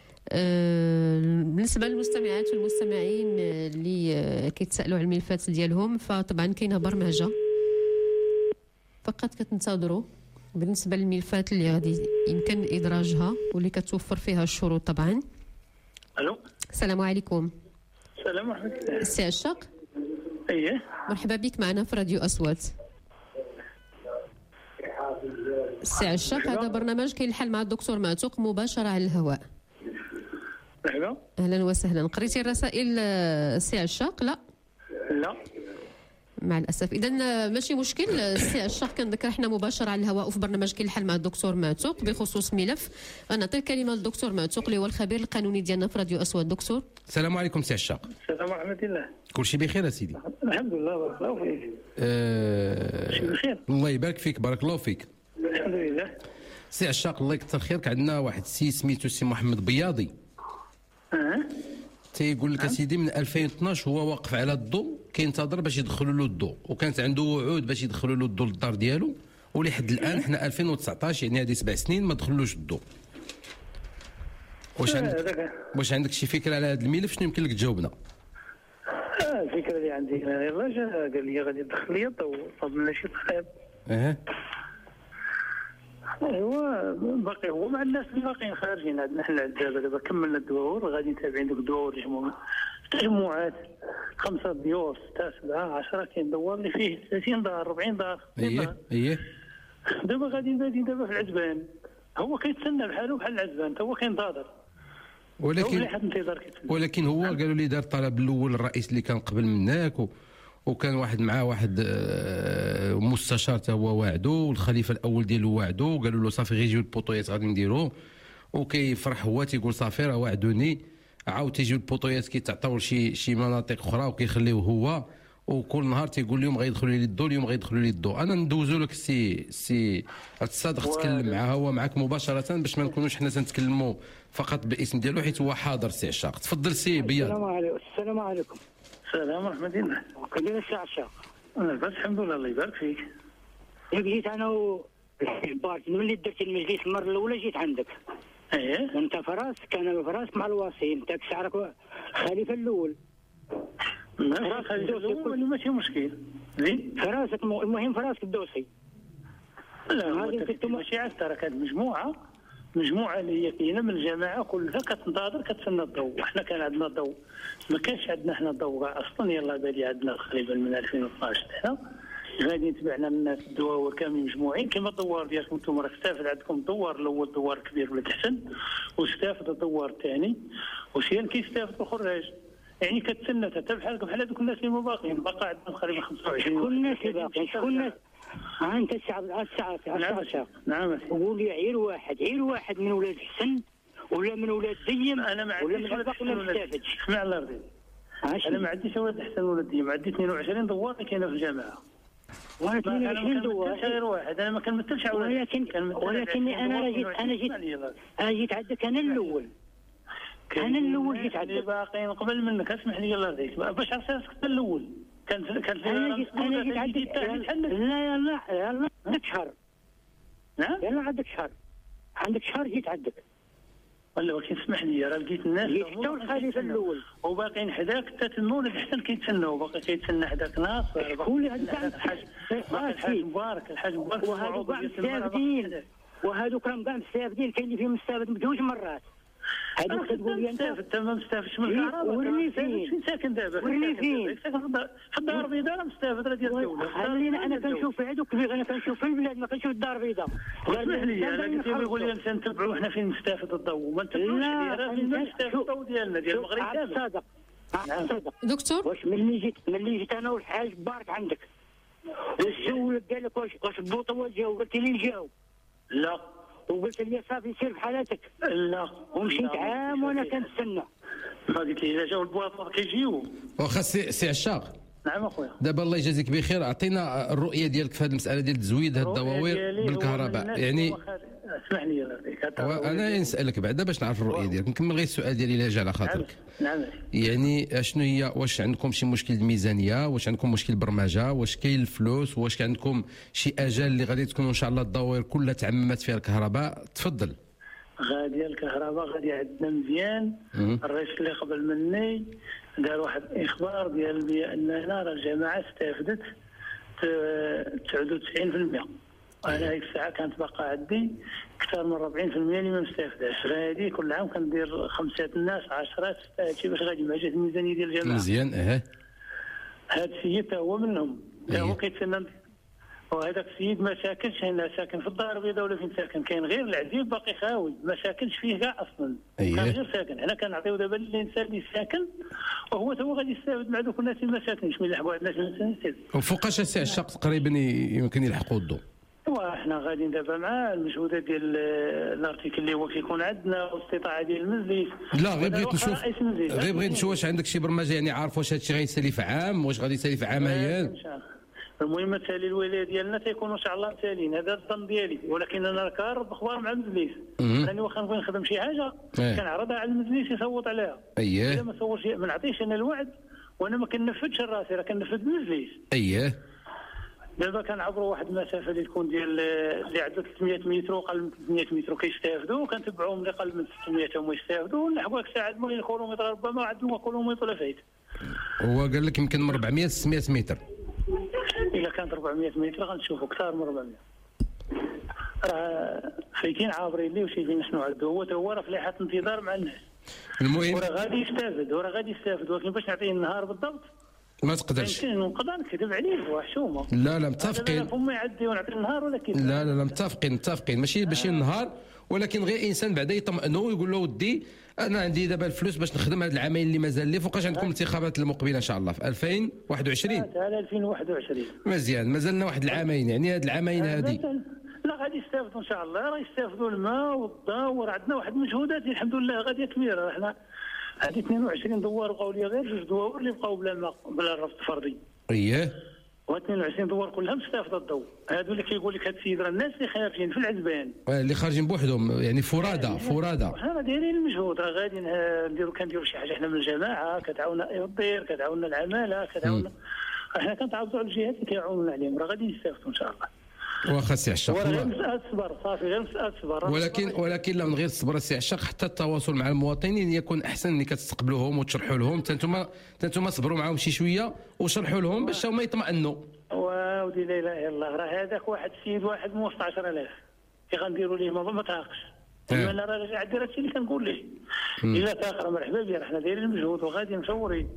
بالنسبه للمستمعات والمستمعين اللي كيتسالوا على الملفات ديالهم، فطبعا كاينه برمجه فقط كتنتظروا بالنسبه للملفات اللي غادي يمكن ادراجها واللي كتوفر فيها الشروط طبعا. الو السلام عليكم. السلام ورحمه الله. السي عشاق. ايه مرحبا بك معنا في راديو اصوات. السي عشاق هذا برنامج كاين الحل مع الدكتور معتوق مباشره على الهواء. مرحبا. اهلا وسهلا. قريتي الرسائل السي عشاق؟ لا مع الاسف. اذا ماشي مشكل السي عشاق. كنذكر احنا مباشره على الهواء وفي برنامج كاين الحل مع الدكتور معتوق بخصوص ملف. غنعطي الكلمه للدكتور معتوق اللي هو الخبير القانوني ديالنا في راديو اصوات. دكتور السلام عليكم سي عشاق. السلام ورحمه الله. كلشي بخير اسيدي؟ الحمد لله بارك الله فيك. كلشي بخير الله يبارك فيك. بارك الله فيك. الحمد لله. سي عشاق الله يكثر خيرك. عندنا واحد السي سميتو سي محمد بياضي تيقول لك اسيدي من 2012 هو واقف على الضوء كينتظر باش يدخلوا له الضوء، وكانت عنده وعود باش يدخلوا له الضوء للدار ديالو، ولحد الان حنا 2019 يعني هذه 7 سنين ما دخلوش الضوء. واش عندك شي فكره على هذا الملف؟ شنو يمكن لك تجاوبنا؟ الفكره اللي عندي يلاه جا قال لي غادي يدخل لي الضوء طلب لنا شي طلب. ايوا باقي هو مع الناس اللي باقيين خارجين عندنا حنا دابا كملنا الدواور غادي تابعين دوك الدواور تجمعات 5 ديور 6 7 10 كاين دوار اللي فيه 30 دار 40 دار. اييه دابا غادي نبادي دابا في العزبان. هو كيتسنى بحاله بحال العزبان هو كينتظر. ولكن هو قالوا لي دار الطلب الاول الرئيس اللي كان قبل منك وكان واحد معاه واحد مستشار تا هو واعدو، والخليفه الاول ديالو واعدو، قالوا له صافي غير يجيو البوطويات غادي نديروه، وكيفرح هو تيقول صافي راه واعدوني. عاود تيجيو البوطويات كيتعطاو شي مناطق اخرى وكيخليوه هو، وكل نهار تيقول لهم غيدخلوا لي الضوء اليوم غيدخلوا لي الضوء. انا ندوزو لك سي الصادق تكلم معاه هو معك مباشره باش ما نكونوش حنا تنتكلموا فقط بالاسم ديالو حيت هو حاضر. سي عشاق تفضل سي بياض. السلام عليكم. السلام ورحمه الله. كلنا السي عشاق. انا لاباس الحمد لله الله يبارك فيك. جيت انا ملي درت المجلس المره الاولى جيت عندك. ايه وانت فراسك انا فراسك مع الوصي انت شعرك خليفه الاول. فراسك الدوسي ماشي مشكل. زين فراسك المهم فراسك الدوسي. لا هذه كنت ماشي عسكر كانت مجموعه اللي هي كاينه من الجماعه كلها كتنتظر كتسنى الضوء. احنا كان عندنا الضوء ما كانش عندنا احنا الضوء اصلا. يلاه بالي عندنا تقريبا من 2012 حنا غادي تبعنا الناس الدواور كاملين مجموعين كما الدوار ديالكم انتم راه استافد عندكم الدوار الاول دوار كبير ولا تحسن واستافد الدوار الثاني وشيان كيستافد الخراج. يعني كتسنى حتى بحال هذوك الناس اللي باقيين باقا عندنا تقريبا 25 شكون الناس اللي باقيين شكون الناس انت الشعب. نعم قول لي عير واحد من ولاد الحسن ولا من ولاد ديم ولا من الباقي ولا مستافدش. اسمع الله يرضيك انا ما عنديش ولاد الحسن ولا ديم عندي 22 دوار كاينه في الجامعه. 22 دوار غير واحد. انا ما كنمثلش ولكني انا جيت عندك انا الاول جيت عندك. باقيين قبل منك اسمح لي الله يرضيك باش عرفتك الاول كانت انا جيت عندك لا عندك شهر. نعم يلا عندك شهر جيت عندك. ولا ولكن اسمح لي راه لقيت الناس حتى الخليفه الاول وباقيين حداك تتنوا لك حتى كيتسناو باقي كيتسنى حداك ناصر شكون اللي عندك الحاج مبارك وهذوك كاع مستافدين كاين اللي فيهم مستافد بجوج مرات. هذوك تقول لي انت ما مستافدش من الكهرباء ورني فين ساكن دابا ساكن في الدار البيضاء مستافد راه ديال الدوله. خلينا انا كنشوف هذوك انا كنشوف في البلاد ما كنشوف الدار البيضاء. اسمح لي انا كنت يقول لي انت نتبعوا حنا فين مستافد الضوء ما نتبعوش راه فين مستافد الضوء ديالنا ديال المغرب. صادق دكتور واش ملي جيت انا والحاج بارك عندك والجو قال لك واش البوطه جاو قلت لي جاو لا وقلت لي صافي سير بحالاتك لا ومشيت عام وانا كنتسنى. قلت لي اذا جاو البواطه كيجيو واخا سي عشاق. نعم اخويا دابا الله يجازيك بخير اعطينا الرؤيه ديالك في هذه المساله ديال تزويد هذه الدواوير بالكهرباء يعني. اسمح لي انا نسالك بعدا باش نعرف الرؤيه ديالك. نكمل غير السؤال ديالي الا جا على خاطرك. نعم يعني شنو هي واش عندكم شي مشكل الميزانيه واش عندكم مشكل برمجه واش كاين الفلوس واش عندكم شي اجال اللي غادي تكونوا ان شاء الله الدواوير كلها تعممت فيها الكهرباء؟ تفضل. غادي الكهرباء غادي عندنا مزيان. الرئيس اللي قبل مني دار واحد الاخبار ديال بان هنا راه الجماعه استافدت 99%. انا هيك الساعه كانت باقا عندي اكثر من 40% اللي ما مستافداش. هذه كل عام كندير 5 الناس 10 هادشي باش غادي مع جهه الميزانيه ديال الجماعه. مزيان هذا السيد هو منهم هو كيتسنى. وهذاك السيد ما ساكنش هنا ساكن في الدار البيضاء ولا فين ساكن كاين غير العزيب باقي خاوي ما ساكنش فيه كاع اصلا. كان غير ساكن. حنا كنعطيو دابا للانسان اللي ساكن وهو تو غادي يستافد مع دوك الناس اللي ما ساكنش من يلحقوا عندنا الانسان يستافد. وفوقاش الساعه الشق تقريبا يمكن يلحقوا الضوء؟ وحنا غاديين دابا مع المجهودات ديال الارتيكل اللي هو كيكون عندنا والاستطاعه ديال المجلس. لا غير بغيت نشوف واش عندك شي برمجه يعني عارف واش هادشي غيسالي في عام واش غادي يسالي في عامين. المهم التالي الولايه ديالنا تيكونوا ان شاء الله مسالين. هذا الظن ديالي ولكن انا كارب اخبار مع المجلس. يعني واخا نبغي نخدم شي حاجه كنعرضها على المجلس يصوت عليها. اذا ما صورش ما نعطيش انا الوعد وانا ما كننفذش راسي راه كننفذ المجلس. دابا كنعبروا واحد المسافه اللي تكون ديال اللي عندها 300 متر وقل من 300 متر كيستافدوا وكنتبعوهم اللي قل من 600 هما يستافدوا ونلحقوا هاك الساعه المهم الكيلومتر ربما عندهم كيلومتر ولا فايت. هو قال لك يمكن من 400 ل 600 متر. الا كانت 400 متر غنشوفوا اكثر من 400. راه فايتين عابرين ليه وشايفين شنو عنده هو راه في لائحه انتظار مع الناس. المهم وراه غادي يستافد ولكن باش نعطيه النهار بالضبط ما تقدرش. نقدر نكذب عليه وحشومه. لا متفقين. فما يعدي ونعطي النهار ولكن لا متفقين ماشي النهار ولكن غير انسان بعدا يطمئنوا ويقول له ودي انا عندي دابا الفلوس باش نخدم هاد العامين اللي مازال لي. فوقاش عندكم الانتخابات المقبله ان شاء الله في 2021؟ على 2021 مزيان مازالنا واحد العامين يعني هاد العامين هادي لا غادي يستافدوا ان شاء الله. راه يستافدوا الماء والضوء وراه عندنا واحد المجهودات الحمد لله غاديه كبيره. حنا هذه 22 دوار بقاو لي غير 2 دوار اللي بقاو بلا الماء بلا الرفض الفردي. و 22 دوار كلها مستافده الضوء. هادو اللي كيقول لك هاد السيد راه الناس اللي خارجين في العزبان اللي خارجين بوحدهم يعني فرادى. حنا دايرين المجهود راه غادي كنديروا شي حاجه حنا من الجماعه كتعاوننا الدير كتعاوننا العماله كتعاوننا حنا كنتعاونوا على الجهات اللي كيعاونونا عليهم راه غادي يستافدوا ان شاء الله. واخا سي عشاق غير مساله صبر صافي غير مساله صبر. ولكن لا من غير الصبر سي عشاق حتى التواصل مع المواطنين يكون احسن اللي كتستقبلوهم وتشرحوا لهم انتم صبروا معاهم شي شويه وشرحوا لهم باش هما يطمئنوا. ودي لا اله الا الله راه هذاك واحد السيد واحد من وسط 10000 كي غنديروا ليه ما تاقش. انا راه راجع عندي هادشي اللي كنقول ليه. الا تاخر مرحبا بيا حنا دايرين المجهود وغادي مصورين.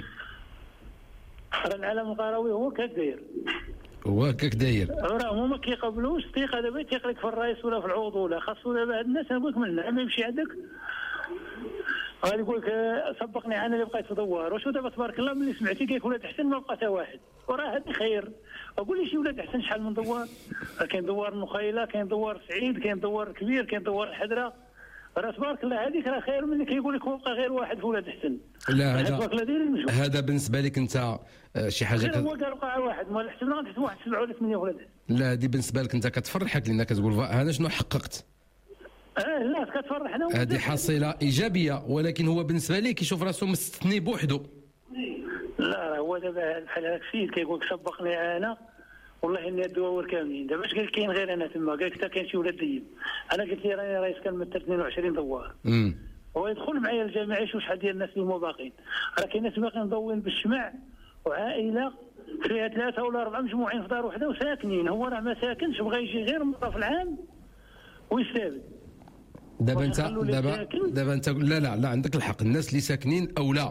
راه العالم القروي هو هكاك داير راه هما ما كيقبلوش الثقه. دابا تيقلك في الرئيس ولا في العضو ولا خاصو دابا هاد الناس نقول لك من هنا ما يمشي عندك غادي يقول لك سبقني انا اللي بقيت في دوار. واش دابا تبارك الله ملي سمعتي كيك ولاد حسن ما بقى حتى واحد وراه هذا خير. اقول لي شي ولاد حسن شحال من دوار كاين دوار النخيله كاين دوار سعيد كاين دوار كبير كاين دوار الحدره. راه تبارك الله هذيك راه خير من اللي كيقول لك بقى غير واحد في ولاد حسن. لا هذا بالنسبه لك انت شي حاجه هو قال بقى واحد مال حسن غنحسب واحد 7 ولا 8 ولاد. لا هذه بالنسبه لك انت كتفرحك لانك كتقول هذا شنو حققت. لا كتفرحنا هذه حصيله ايجابيه ولكن هو بالنسبه ليه كيشوف راسو مستثني بوحده. لا هو دابا بحال هذاك السيد كيقول لك سبقني انا والله اني الدواور كاملين. دابا اش قال لك كاين غير انا تما، قال لك حتى كاين شي ولاد ديب. انا قلت لي راني رئيس كنمثل 22 دوار. هو يدخل معايا الجامعه يشوف شحال ديال الناس اللي هما باقيين. راه كاين ناس باقيين مضوين بالشمع وعائله فيها 3 ولا 4 مجموعين في دار وحده وساكنين. هو راه ما ساكنش، بغى يجي غير المصرف العام ويستافد. دابا انت لا عندك الحق. الناس اللي ساكنين اولى،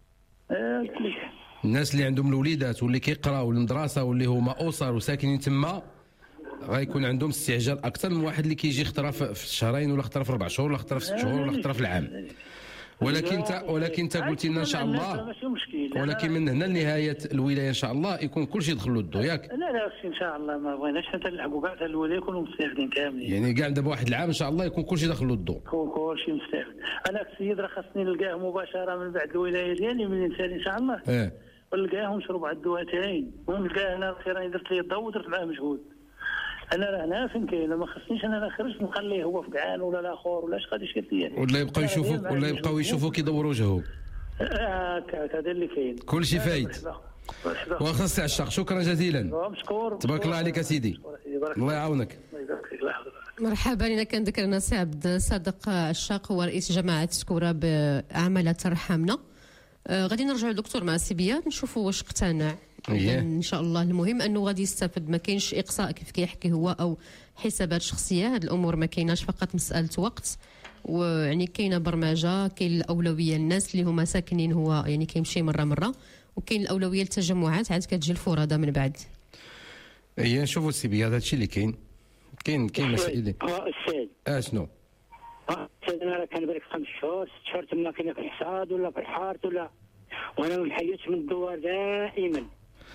الناس اللي عندهم الوليدات واللي كيقراو المدرسه واللي هما اسر وساكنين تما غيكون عندهم استعجال اكثر من واحد اللي كيجي خطره في شهرين ولا خطره في 4 شهور ولا خطره في 6 شهور ولا خطره في العام. ولكن انت قلتي لنا ان شاء الله، ولكن من هنا لنهايه الولايه ان شاء الله يكون كل شيء يدخل له الضوء ياك. لا ان شاء الله ما بغيناش حتى نلعبوا كاع حتى الولايه يكونوا مستافدين كاملين. يعني كاع دابا واحد العام ان شاء الله يكون كل شيء داخل له الضوء. يكون كل شيء مستافد. انا السيد راه خاصني نلقاه مباشره من بعد الولايه ديالي من نسالي ان شاء الله. ونلقاه ونشرب على الدواتين ونلقاه انا راني درت ليه الضوء ودرت معاه مجهود. انا راه هنا فين كاين، ما خصنيش انا نخرج نخليه هو في كعان ولا الاخر ولا اش غادي يشير ديالي ولا يبقاو يشوفوك يدوروا وجههم. هذا اللي كاين. كل شيء فايت. واخا سي عشاق، شكرا جزيلا. مشكور. تبارك الله عليك سيدي. الله يعاونك. مرحبا. لنا كان ذكرنا سي عبد الصادق عشاق هو رئيس جماعه سكوره بعمله ترحمنا. غادي نرجعوا دكتور مع السيبيات نشوفوا واش اقتنع ان شاء الله. المهم انه غادي يستافد، ما كاينش اقصاء كيف كيحكي هو او حسابات شخصيه. هاد الامور ما كايناش فقط مساله وقت، ويعني كاينه برمجه، كاين الاولويه للناس اللي هما ساكنين هو يعني كيمشي مره وكاين الاولويه للتجمعات عاد كتجي الفرادى من بعد. نشوفوا السيبيات هادشي اللي كاين مسائل. السيد شنو؟ السيد انا راه كنبرك 5 شهور 6 شهور تما كاين في الحصاد ولا في الحارت ولا، وانا ما محيدش من الدوار دائما.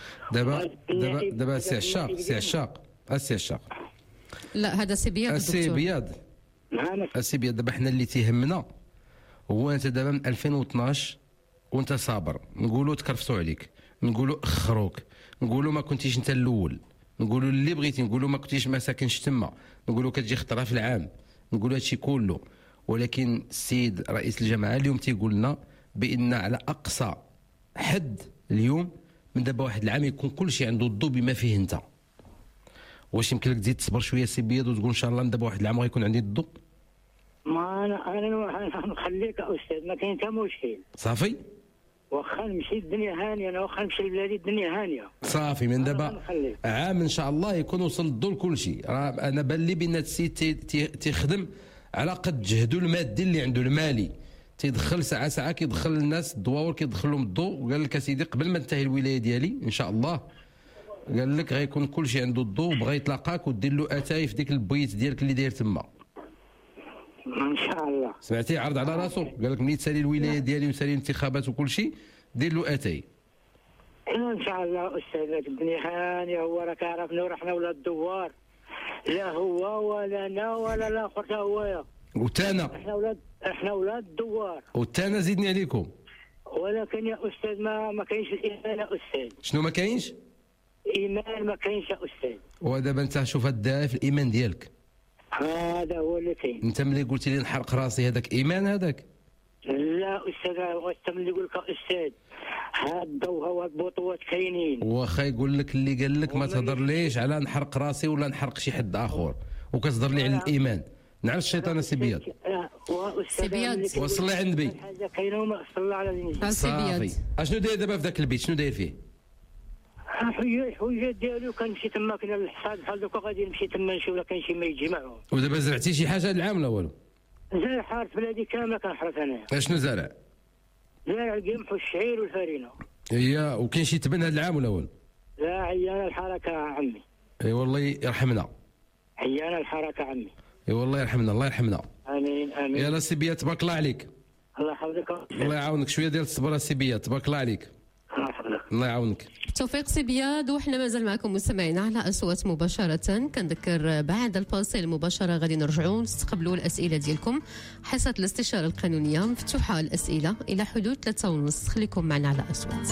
دابا سي عشاق لا هذا سيبياد. السيبياد دابا حنا اللي تيهمنا هو انت دابا من 2012 وانت صابر، نقولوا تكرفتوا عليك، نقولوا اخروك، نقولوا ما كنتيش انت الاول، نقولوا اللي بغيتي، نقولوا ما كنتيش ما ساكنش تما، نقولوا كتجي خطره في العام، نقولوا هادشي كله. ولكن السيد رئيس الجماعه اليوم تيقول لنا بان على اقصى حد اليوم من دابا واحد العام يكون كل شيء عنده الضوء بما فيه انت. واش يمكن لك تزيد تصبر شويه سي بيض وتقول ان شاء الله من دابا واحد العام غيكون عندي الضوء؟ ما انا نخليك استاذ، ما كاين حتى مشكل. صافي واخا نمشي الدنيا هانيه، انا واخا نمشي لبلادي الدنيا هانيه. صافي من دابا عام ان شاء الله يكون وصل الضوء لكل شيء. انا بان لي بان السيد تيخدم على قد جهده المادي اللي عنده المالي، تيدخل ساعه كيدخل الناس الدواور كيدخل لهم الضوء. وقال لك اسيدي قبل ما تنتهي الولايه ديالي ان شاء الله قال لك غيكون كل شيء عنده الضوء، بغى يتلاقاك ودير له اتاي في ديك البيت ديالك اللي داير تما ان شاء الله. سمعتي عرض على راسو قال لك ملي تسالي الولايه ديالي وسالي الانتخابات وكل شيء دير له اتاي ان شاء الله. استاذ الدنيا هانيه، هو راك عرفنا ورحنا ولاد الدوار، لا هو ولا انا ولا الاخر حتى هو وتانا احنا ولاد الدوار وتانا زيدني عليكم. ولكن يا استاذ ما كاينش الايمان يا استاذ. شنو ما كاينش؟ ايمان ما كاينش يا استاذ. ودابا انت شوف الدافع في الايمان ديالك، هذا هو اللي كاين. انت ملي قلتي لي نحرق راسي هذاك ايمان هذاك؟ لا استاذ، انت ملي يقول لك استاذ هاد الضوء وهاد البطوات كاينين، واخا يقول لك اللي قال لك ما تهضرليش على نحرق راسي ولا نحرق شي حد اخر وكتصدر لي على الايمان. نعرف الشيطان سيبياد. سيبياد وصل لي عند بي. حاجه كاينه وما صلى على النبي. صافي اشنو داير دابا في ذاك البيت؟ شنو داير فيه؟ حويجات ديالو كنمشي تما كنا للحصاد بحال دوكا غادي نمشي تما نشوف ولا كاين شي ما يجي معهم. ودابا زرعتي شي حاجه العام ولا والو؟ زارع حارت بلادي كامله كنحرث انا. شنو زارع؟ زارع القمح والشعير والفرينه. وكاين شي تبن هذا العام ولا والو؟ لا عيانه الحركه عمي. اي والله يرحمنا. عيانه الحركه عمي. اي والله يرحمنا، الله يرحمنا. امين امين. يلا سيبيا تبارك الله عليك. الله يحفظك. الله يعاونك، شويه ديال الصبر سيبيا تبارك الله عليك. الله يحفظك. الله يعاونك. بالتوفيق سي بياد. وحنا مازال معكم مستمعينا على اصوات مباشره. كنذكر بعد الفاصل مباشره غادي نرجعوا نستقبلوا الاسئله ديالكم. حصه الاستشاره القانونيه مفتوحه الاسئله الى حدود 3:30. خليكم معنا على اصوات.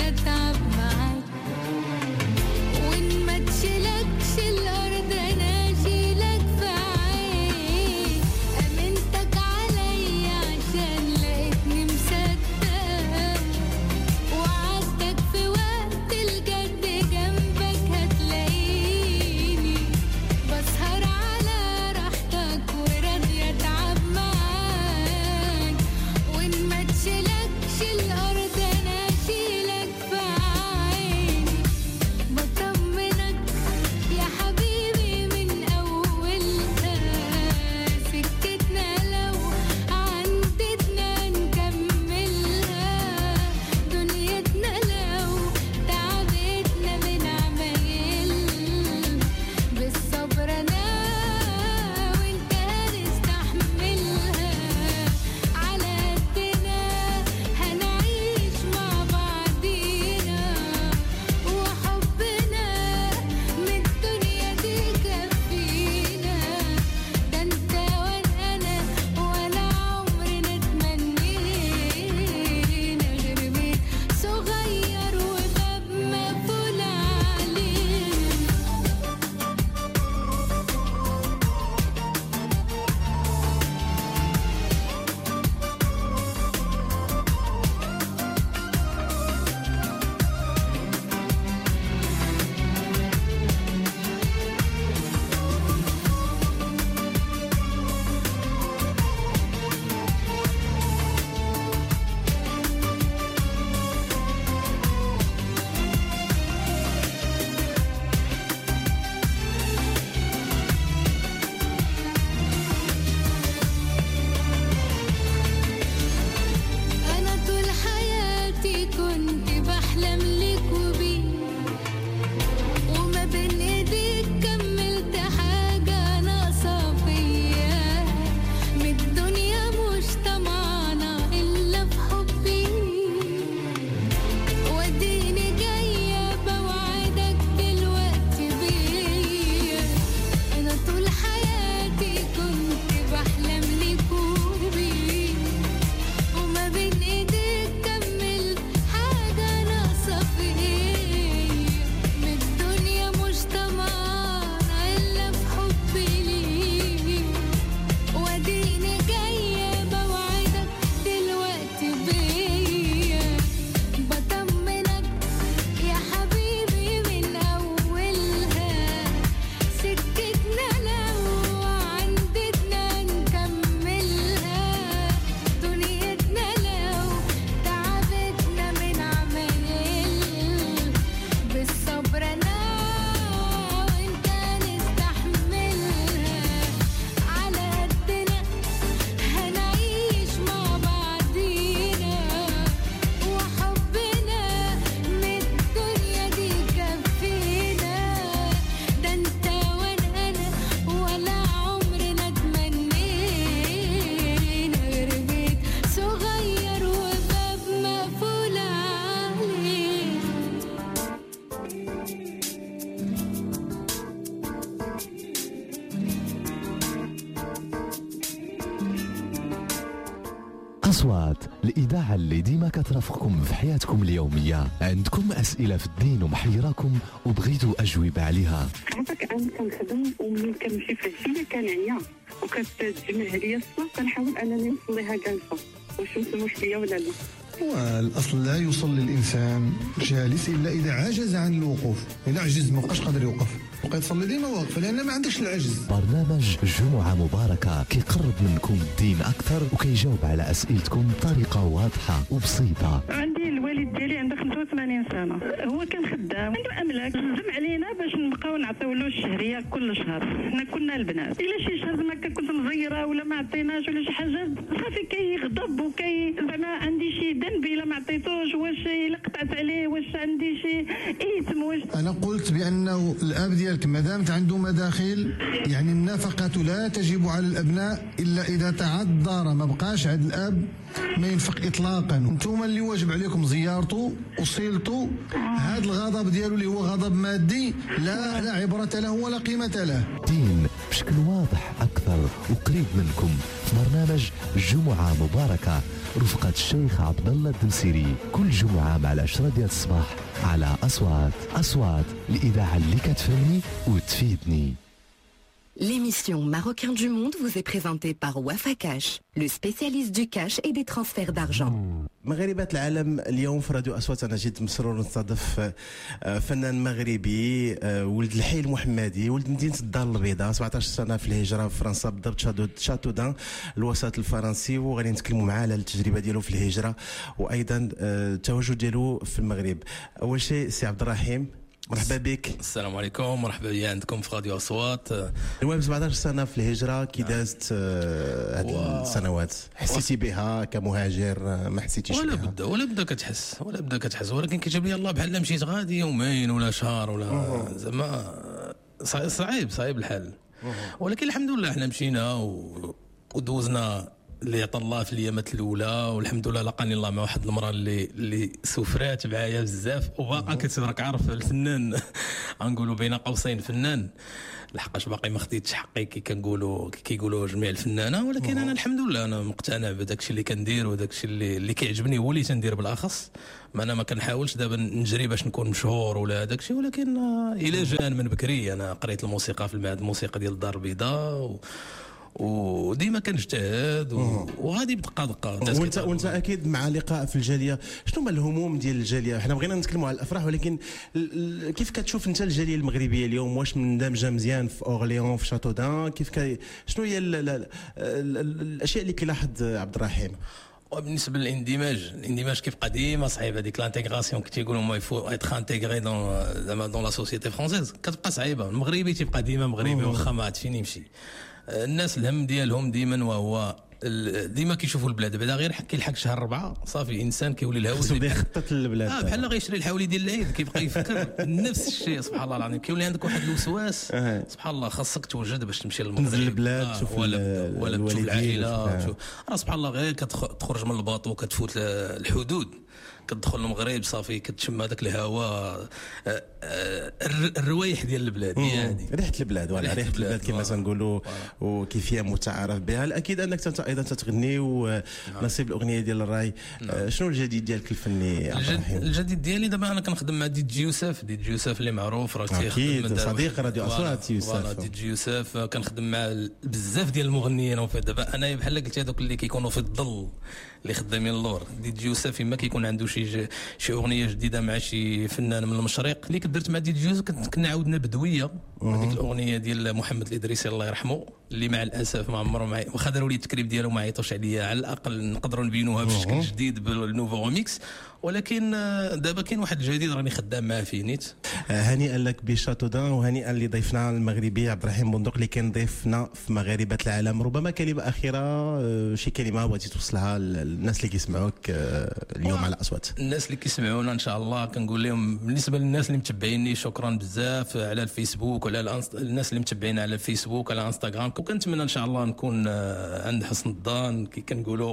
اتعب معاك وان ما تشيلكش الارض انا اشيلك في عين امنتك عليا عشان لقيتني مصدق وعدتك في وقت الجد جنبك هتلاقيني بسهر على راحتك وراضية اتعب معاك وان ما تشيلكش الارض انا اشيلك في عيني بطمنك يا حبيبي من اولها سكتنا لو عندتنا نكملها دنيتنا لو تعبتنا من عمايل بالصبر انا وانت هنستحملها على قدنا هنعيش مع بعضينا وحبنا من الدنيا دي كفينا ده انت وانا ولا عمرنا تمنينا غير بيت صغير وباب مقفول علينا أنا طول حياتي كنت بحلم ليك وبيك وما بين إيديك كملت حاجة ناقصة فيا من الدنيا مش طمعانة إلا في حبي واديني جاية بوعدك دلوقتي بيا أنا طول حياتي كنت بحلم ليك وبيك وما بين ايديك كملت حاجة ناقصة فيا من الدنيا مش طمعانة إلا في حبي ليك واديني جاية بوعدك دلوقتي بيا بطمنك يا حبيبي من أولها سكتنا لو عندتنا نكملها دنيتنا لو تعبتنا من عمايل بالصبر أنا وأنت نستحملها على قدنا هنعيش مع بعضينا وحبنا من الدنيا دي كفينا ده انت وانا ولا عمرنا تمنينا غير بيت صغير وباب مقفول عليه أصوات الإذاعة اللي ديما كترافقكم في حياتكم اليومية. عندكم أسئلة في الدين ومحيراكم وبغيتوا أجوبة عليها. عرفتك انا كنخدم وملي كنمشي في الجيله كنعيا وكتجمع عليا الصلاه كنحاول انني نصليها جالسه واش مسموح ليا ولا لا. والأصل لا يصلي الإنسان جالس إلا إذا عجز عن الوقوف. إذا عجز ما بقاش قادر يوقف بقى يصلي ديما واقف لأن ما عندكش العجز. برنامج جمعة مباركة كيقرب منكم الدين أكثر وكيجاوب على أسئلتكم بطريقة واضحة وبسيطة. عندي الوالد ديالي عنده 85 سنه هو كان خدام عنده املاك زم علينا باش نبقاو نعطيو له الشهريه كل شهر. حنا كنا البنات الا شي شهر ما كنت مزيره ولا ما عطيناش ولا شي حاجه صافي كيغضب زعما عندي شي ذنب الا ما عطيتوش واش الا قطعت عليه واش عندي شي اثم واش. انا قلت بانه الاب ديالك ما دامت عنده مداخل يعني النفقه لا تجب على الابناء الا اذا تعذر ما بقاش عند الاب ما ينفق اطلاقا. انتم اللي واجب عليكم زيارته وصيلته. هذا الغضب ديالو اللي هو غضب مادي لا عبره له ولا قيمه له. دين بشكل واضح أكثر وقريب منكم في برنامج جمعة مباركة رفقة الشيخ عبد الله الدمسيري كل جمعة مع 10 ديال الصباح على أصوات الإذاعة اللي كتفهمني وتفيدني. L'émission Marocain du Monde vous est présentée par Wafa Cash, le spécialiste du cash et des transferts d'argent. مغاربة العالم اليوم في راديو أصوات أنا جيت مسرور نستضيف فنان مغربي ولد الحي المحمدي ولد مدينة الدار البيضاء 17 سنة في الهجرة في فرنسا بالضبط شاتودان الوسط الفرنسي وغادي نتكلموا معاه على التجربة ديالو في الهجرة وأيضا التواجد ديالو في المغرب. أول شيء سي عبد الرحيم مرحبا بك. السلام عليكم مرحبا بيا عندكم في راديو أصوات. المهم 17 سنة في الهجرة كي دازت هذه السنوات حسيتي بها كمهاجر ما حسيتيش بها؟ ولا بدا كتحس ولكن كيجيب لي الله بحال مشيت غادي يومين ولا شهر ولا زعما صعيب الحال ولكن الحمد لله احنا مشينا ودوزنا اللي عطى الله في الايامات الاولى والحمد لله لقاني الله مع واحد المراه اللي سفرات معايا بزاف وباقا كتراك عارف الفنان غنقولوا بين قوسين فنان لحقاش باقي ما خديتش حقي كيقولوا جميع الفنانه ولكن انا الحمد لله انا مقتنع بداك الشيء اللي كندير وداك الشيء اللي كيعجبني هو اللي تندير بالاخص. ما كنحاولش دابا نجري باش نكون مشهور ولا داك الشيء ولكن الى جان من بكري انا قريت الموسيقى في المعهد الموسيقى ديال الدار البيضاء وديما كنجتهد وغادي بدقه وانت اكيد مع لقاء في الجاليه. شنو هما الهموم ديال الجاليه؟ حنا بغينا نتكلموا على الافراح ولكن كيف كتشوف انت الجاليه المغربيه اليوم؟ واش مندمجه مزيان في اورليون في شاتودان؟ شنو هي الاشياء اللي كيلاحظ عبد الرحيم؟ وبالنسبه للاندماج كيبقى ديما صعيب هذيك لانتيغراسيون كيقولوا ما يفو اتر انتيغري دون لا سوسيتي فرونسيز كتبقى صعيبه. المغربي تيبقى ديما مغربي واخا ما عاد فين يمشي. الناس الهم ديالهم ديما وهو ديما كيشوفوا البلاد بعدا غير كيلحق شهر 4 صافي انسان كيولي الهوس بدا يخطط للبلاد بحال غيشري الحولي ديال العيد كيبقى يفكر نفس الشيء. سبحان الله العظيم كيولي عندك واحد الوسواس سبحان الله خاصك توجد باش تمشي للمغرب تنزل البلاد تشوف ولا تشوف العائله سبحان الله غير تخرج من الباطو كتفوت الحدود كتدخل المغرب صافي كتشم هذاك الهواء الروايح ديال البلاد هي هذه ريحه البلاد ولا ريحه البلاد كما تنقولوا وكيفيه متعارف بها. الاكيد انك انت ايضا تتغني ونصيب الاغنيه ديال الراي. شنو الجديد ديالك الفني؟ الجديد ديالي دابا انا كنخدم مع دي جي يوسف اللي معروف راه اكيد صديق راديو اصوات يوسف. دي جي يوسف كنخدم مع بزاف ديال المغنيين دابا انا بحال قلت هذوك اللي كيكونوا في الظل اللي خدامين اللور. دي جي يوسف اما كيكون عنده شي اغنيه جديده مع شي فنان من المشرق اللي درت مع دي جي يوسف كنا عاودنا بدويه هذيك الاغنيه ديال محمد الادريسي الله يرحمه اللي مع الاسف ما عمره واخا داروا لي التكريب ديالو ما عيطوش عليا على الاقل نقدروا نبينوها بشكل جديد بالنوفو ريميكس ولكن دابا كاين واحد جديد راني خدام معاه فيه نيت. هنيئا لك بشاتودان وهنيئا لضيفنا المغربي عبد الرحيم بندق اللي كان ضيفنا في مغاربه العالم. ربما كلمه اخيره شي كلمه بغيتي توصلها للناس اللي كيسمعوك اليوم على اصوات؟ الناس اللي كيسمعونا ان شاء الله كنقول لهم بالنسبه للناس اللي متبعيني شكرا بزاف على الفيسبوك وعلى الناس اللي متبعين على الفيسبوك على انستغرام وكنتمنى ان شاء الله نكون عند حسن الظن كي كنقولوا.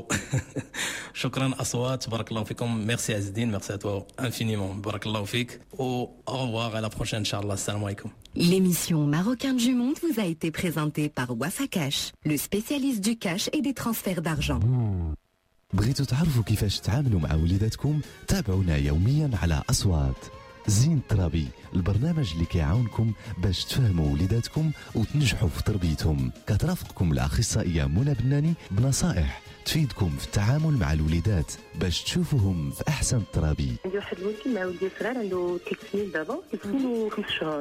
شكرا اصوات بارك الله فيكم. ميرسي عز الدين ميرسي ا انفينيمون بارك الله فيك و au revoir à la prochaine inchallah. Assalamu alaikum. L'émission Marocain du Monde vous a été présentée par Wafa Cash, le spécialiste du cash et des transferts d'argent. بغيتوا تعرفوا كيفاش تعاملوا مع وليداتكم؟ تابعونا يوميا على أصوات. زين الترابي البرنامج اللي كيعاونكم باش تفهموا وليداتكم وتنجحوا في تربيتهم. كترافقكم الأخصائية منى بناني بنصائح تفيدكم في التعامل مع الوليدات باش تشوفوهم في أحسن الترابي. عندي واحد الولد مع ولدي صغير عنده 3 سنين دابا 3 سنين و 5 شهور.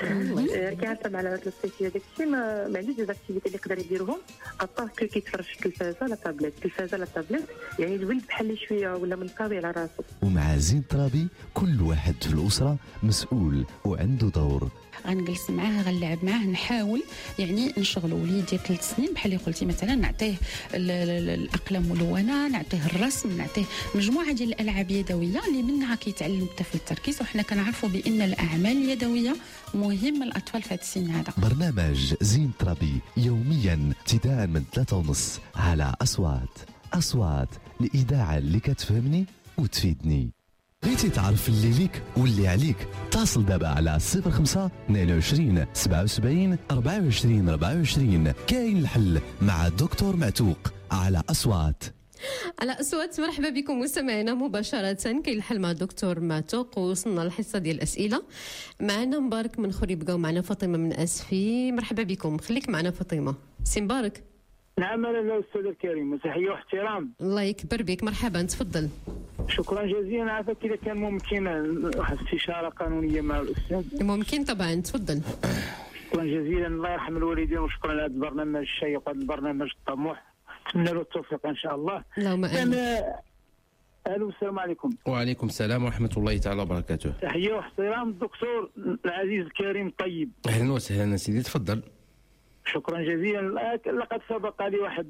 كيعرف مع الاساسيه داك الشيء ما عندوش دي اكتيفيتي اللي يقدر يديرهم ابار كيتفرج في التلفازه لا تابلت يعني الولد بحال شويه ولا منطوي على راسه. ومع زين الترابي كل واحد في الأسرة مسؤول وعنده دور. غنجلس معاه غنلعب معاه نحاول يعني نشغلوا وليدي 3 سنين بحال اللي قلتي مثلا نعطيه الاقلام الملونه نعطيه الرسم نعطيه مجموعه ديال الالعاب يدويه اللي منها كيتعلم الطفل التركيز وحنا كنعرفوا بان الاعمال اليدويه مهمه للاطفال في هذا السن هذا. برنامج زين ترابي يوميا ابتداء من 3:30 على أصوات الإذاعة اللي كتفهمني وتفيدني. بغيتي تعرف اللي ليك واللي عليك؟ اتصل دابا على 05 22 77 24 24. كاين الحل مع الدكتور معتوق على أصوات. على أصوات. مرحبا بكم مستمعينا مباشرة. كاين الحل مع الدكتور معتوق، ووصلنا للحصة ديال الأسئلة. معنا مبارك من خوري، بقاو معنا فاطمة من أسفي. مرحبا بكم، خليك معنا فاطمة. سي مبارك. نعم انا الاستاذ الكريم، تحيه واحترام. الله يكبر بك، مرحبا تفضل. شكرا جزيلا. عافاك اذا كان ممكن واحد الاستشاره قانونيه مع الاستاذ. ممكن طبعا، تفضل. شكرا جزيلا، الله يرحم الوالدين، وشكرا على هذا البرنامج الشيق وهذا البرنامج الطموح. نتمنى له التوفيق ان شاء الله. اللهم امين. الو السلام عليكم. وعليكم السلام ورحمه الله تعالى وبركاته. تحيه واحترام الدكتور العزيز الكريم الطيب. اهلا وسهلا سيدي، تفضل. شكرا جزيلا. لقد سبق لي واحد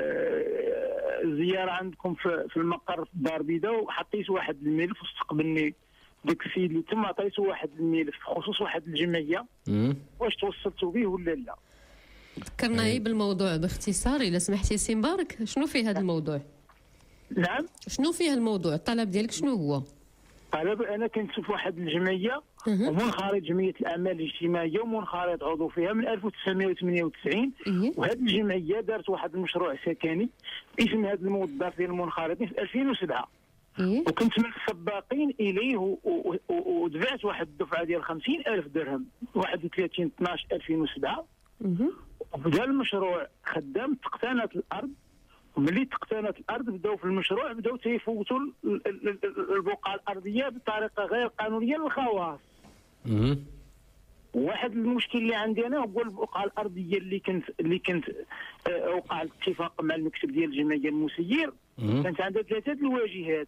زياره عندكم في المقر في الدار البيضاء، وحطيت واحد الملف واستقبلني داك السيد اللي تم، عطيته واحد الملف بخصوص واحد الجمعيه. واش توصلتوا به ولا لا؟ ذكرنا بالموضوع باختصار الا سمحتي سي مبارك. شنو فيه هذا الموضوع؟ نعم، شنو فيه الموضوع؟ الطلب ديالك شنو هو؟ طلب انا كنت في واحد الجمعيه ومنخرط جمعيه الاعمال الاجتماعيه ومنخرط عضو فيها من 1998. وهذه الجمعيه دارت واحد المشروع سكني باسم هذا الموظف ديال المنخرطين في 2007. وكنت من السباقين اليه ودفعت واحد الدفعه ديال 50,000 درهم 31/12/2007. وبدا المشروع خدام، تقتنت الارض. وملي تقتنت الارض بداو في المشروع بداو تيفوتوا البقعه الارضيه بطريقه غير قانونيه للخواص. واحد المشكل اللي عندي انا هو البقعه الارضيه اللي كنت وقع الاتفاق مع المكتب ديال الجمعيه المسير. كانت عندها 3 الواجهات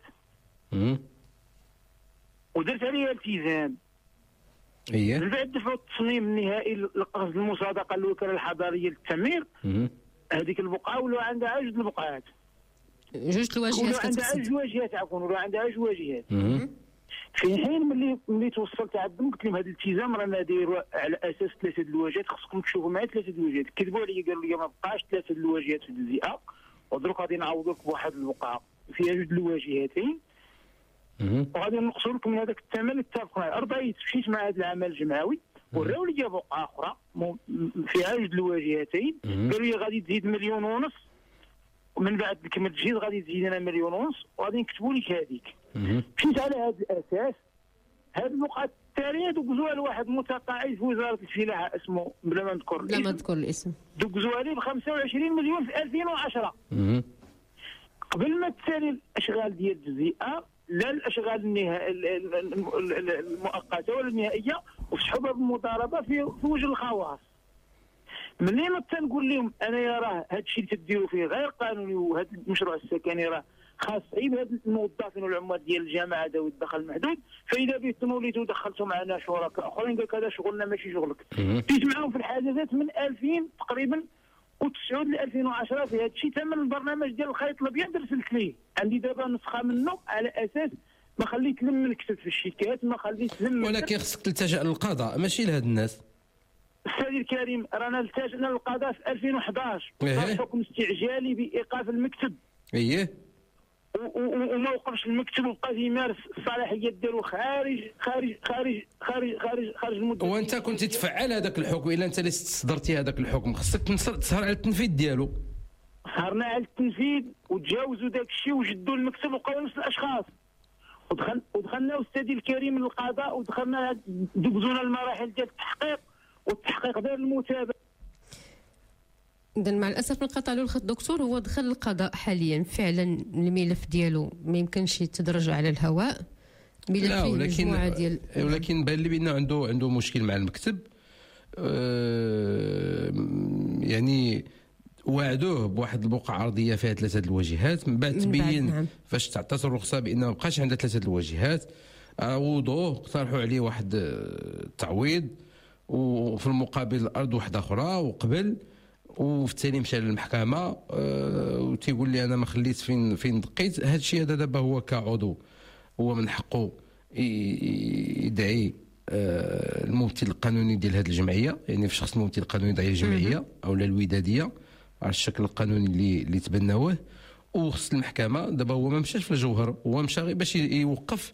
ودرت عليها التزام. من بعد دفعوا التصميم النهائي لقصد المصادقه للوكاله الحضاريه للتعمير. هذيك البقعه ولا عندها جوج البقعات، جوج الواجهات، ولا عندها جوج واجهات عفوا، ولا عندها جوج واجهات. في حين ملي توصلت عندهم قلت لهم هذا الالتزام رانا دايروا على اساس 3 الواجهات، خصكم تشوفوا معايا 3 الواجهات. كذبوا عليا قالوا لي ما بقاش 3 الواجهات في الجزيئه، ودروك غادي نعوضوك بواحد البقعه فيها جوج الواجهتين، وغادي نقصوا لكم من هذاك الثمن. اتفقنا، رضيت، مشيت مع هذا العمل الجمعوي وراو لي بقعه اخرى فيها جوج الواجهتين. قالوا لي غادي تزيد 1.5 مليون، ومن بعد كمل التجهيز غادي تزيد لنا 1.5 مليون، وغادي نكتبوا لك هذيك. مشيت على هذا الاساس. هذه البقعه الثانيه دوزوها لواحد متقاعد في وزاره الفلاحه اسمه بلا ما نذكر الاسم، دوزوها لي ب 25 مليون في 2010. قبل ما تسالي الاشغال ديال الجزيئه، لا الاشغال المؤقته ولا النهائيه، وفتحوا باب المضاربه في وجه الخواص. منين تنقول لهم انا يا راه هذا الشيء اللي تديروا فيه غير قانوني، وهذا المشروع السكني راه خاص عيب هاد الموظفين والعمال ديال الجامعه ذوي الدخل المحدود، فاذا بيتم وليتوا دخلتوا معنا شركاء اخرين قال لك هذا شغلنا ماشي شغلك. جيت معاهم في الحاجزات من 2000 تقريبا و9 ل 2010 في هذا الشيء. ثمن البرنامج ديال الخيط الابيض رسلت ليه، عندي دابا نسخه منه على اساس ما خليت لم نكتب في الشيكات، ما خليت لم. ولكن خصك تلتجأ للقضاء ماشي لهاد الناس. السيد الكريم رانا التجأنا للقضاء في 2011 حكم استعجالي بايقاف المكتب. وما وقفش المكتب وبقى يمارس الصلاحيات ديالو خارج خارج خارج خارج خارج خارج المده. وانت كنت تفعل هذاك الحكم، الا انت اللي صدرتي هذاك الحكم خصك تسهر على التنفيذ ديالو. سهرنا على التنفيذ وتجاوزوا داك الشيء وجدوا المكتب وبقاو نفس الاشخاص. ودخلنا استاذي الكريم للقضاء، ودخلنا دوزونا المراحل ديال التحقيق، والتحقيق دار المتابعه. إذا مع الأسف نقطع له الخط دكتور، هو دخل القضاء حاليا فعلا. الملف ديالو ما يمكنش يتدرج على الهواء. لا ولكن بان لي بأنه عنده مشكل مع المكتب. يعني وعدوه بواحد البقعه ارضيه فيها 3 الواجهات، من بعد تبين فاش تعطات الرخصه بان ما بقاش عندها 3 الواجهات، عوضوه اقترحوا عليه واحد التعويض، وفي المقابل الارض واحده اخرى، وقبل وفي التالي مشى للمحكمه وتيقول لي انا ما خليت فين دقيت. هذا الشيء هذا دابا هو كعضو هو من حقه يدعي الممثل القانوني ديال هذه الجمعيه، يعني في شخص الممثل القانوني ديال الجمعيه او الوداديه على الشكل القانوني اللي تبناوه. وخص المحكمه دابا هو ما مشاش في الجوهر، هو مشى غير باش يوقف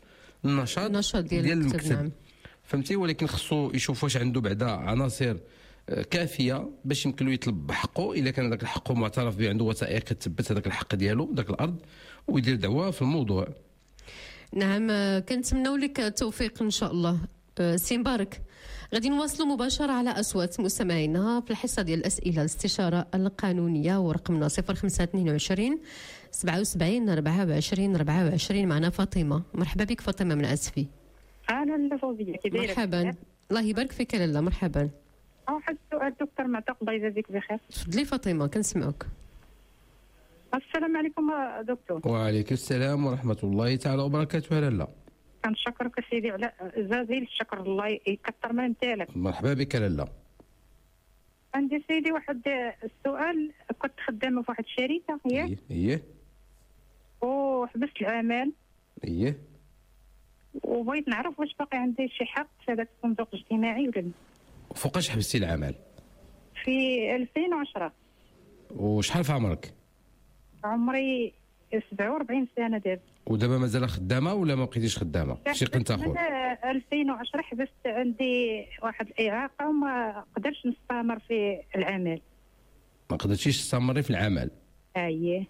النشاط ديال المكتب. فهمتي؟ ولكن خصو يشوف واش عنده بعدا عناصر كافيه باش يمكن له يطلب حقه، الا كان هذاك الحق معترف به، عنده وثائق كتثبت هذاك الحق ديالو ذاك الارض، ويدير دعوه في الموضوع. نعم، كنتمنوا لك التوفيق ان شاء الله. سي مبارك، غادي نواصلوا مباشره على اصوات مستمعينا في الحصه ديال الاسئله الاستشاره القانونيه، ورقمنا 0522 77 24 24. معنا فاطمه. مرحبا بك فاطمه من اسفي. اهلا فوزيه، كي دايره؟ مرحبا، الله يبارك فيك لاله. مرحبا. واحد السؤال دكتور معتق، الله يجازيك بخير. تفضلي فاطمه، كنسمعوك. السلام عليكم دكتور. وعليكم السلام ورحمه الله تعالى وبركاته. لاله كنشكرك سيدي على جزيل الشكر، الله يكثر من امثالك. مرحبا بك لاله. عندي سيدي واحد السؤال، كنت خدامه في واحد الشركه ياك؟ ايه. وحبست العمل. ايه. وبغيت نعرف واش باقي عندي شي حق في هذاك الصندوق الاجتماعي ولا لا. فوقاش حبستي العمل؟ في 2010. وشحال في عمرك؟ عمري 47 سنه دابا. ودابا مازال خدامه ولا ما بقيتيش خدامه؟ شي قنت اخر 2010 حبست، عندي واحد الاعاقه وما قدرتش نستمر في العمل. ما قدرتيش تستمري في العمل؟ اييه.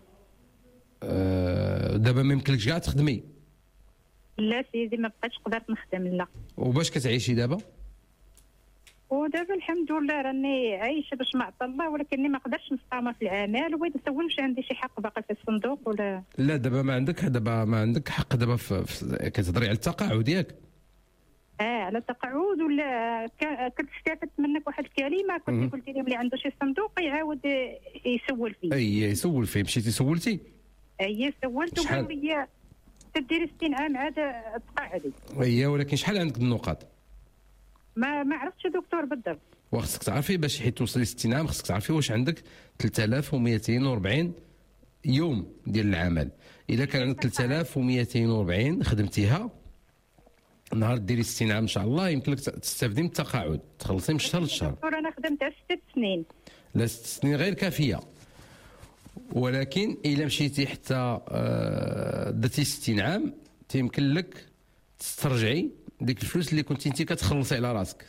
دابا ما يمكنلكش كاع تخدمي؟ لا سيدي، ما بقيتش قدرت نخدم. لا. وباش كتعيشي دابا؟ ودابا الحمد لله راني عايشه باش ما عطى الله، ولكني ما قدرتش نستمر في العمل. وبغيت نسول واش عندي شي حق باقي في الصندوق ولا لا. دابا ما عندك حق دابا كتهضري على التقاعد ياك؟ على التقاعد. ولا كنت استفدت منك واحد الكلمه، كنت قلت لي ملي عنده شي صندوق يعاود يسول فيه. يسول فيه. مشيتي سولتي؟ سولت وقالوا لي تديري 60 عام عاد تقاعدي. ولكن شحال عندك النقاط؟ ما عرفتش دكتور بالضبط. وخصك تعرفي باش حيت توصلي 60 عام خصك تعرفي واش عندك 3240 يوم ديال العمل. الا كان عندك 3240 خدمتيها نهار ديري 60 عام ان شاء الله يمكن لك تستافدي من التقاعد، تخلصي من شهر لشهر. دكتور انا خدمت 6 سنين. لا 6 سنين غير كافيه، ولكن الا مشيتي حتى درتي 60 عام تيمكن لك تسترجعي ديك الفلوس اللي كنتي انت كتخلصي على راسك.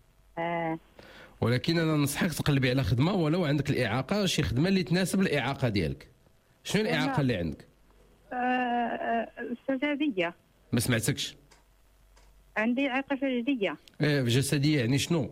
ولكن انا ننصحك تقلبي على خدمه ولو عندك الاعاقه، شي خدمه اللي تناسب الاعاقه ديالك. شنو الاعاقه اللي عندك؟ السجاديه. ما سمعتكش. عندي اعاقه جسديه. جسديه يعني شنو؟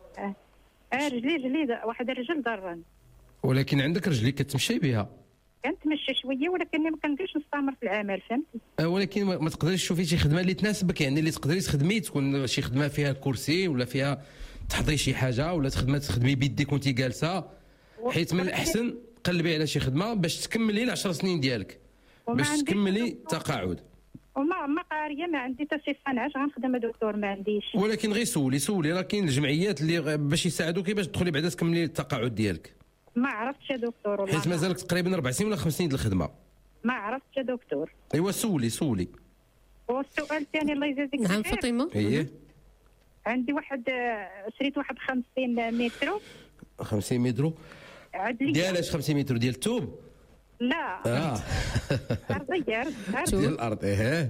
رجلي واحد الرجل ضرني. ولكن عندك رجلي كتمشي بها. كنتمشى شويه ولكن ما كنقدرش نستمر في العمل، فهمتي؟ ولكن ما تقدريش تشوفي شي خدمه اللي تناسبك، يعني اللي تقدري تخدمي، تكون شي خدمه فيها كرسي ولا فيها تحضري شي حاجه، ولا تخدمي بيديك وانت جالسه. حيت من الاحسن قلبي على شي خدمه باش تكملي ال10 سنين ديالك، باش تكملي التقاعد. وما قاريه، ما عندي حتى شي صنعه غنخدم دكتور، ما عنديش. ولكن غير سولي راه كاين الجمعيات اللي باش يساعدوك باش تدخلي بعدا تكملي التقاعد ديالك. ما عرفتش يا دكتور والله. حيت مازالك تقريبا 4 سنين ولا 5 سنين ديال الخدمه. ما عرفتش يا دكتور. ايوا سولي. والسؤال الثاني الله يجازيك بخير. نعم فاطمه. عندي شريت واحد 50 متر. 50 متر؟ ديال اش 50 متر ديال الثوب؟ لا. ارضيه ديال الارض.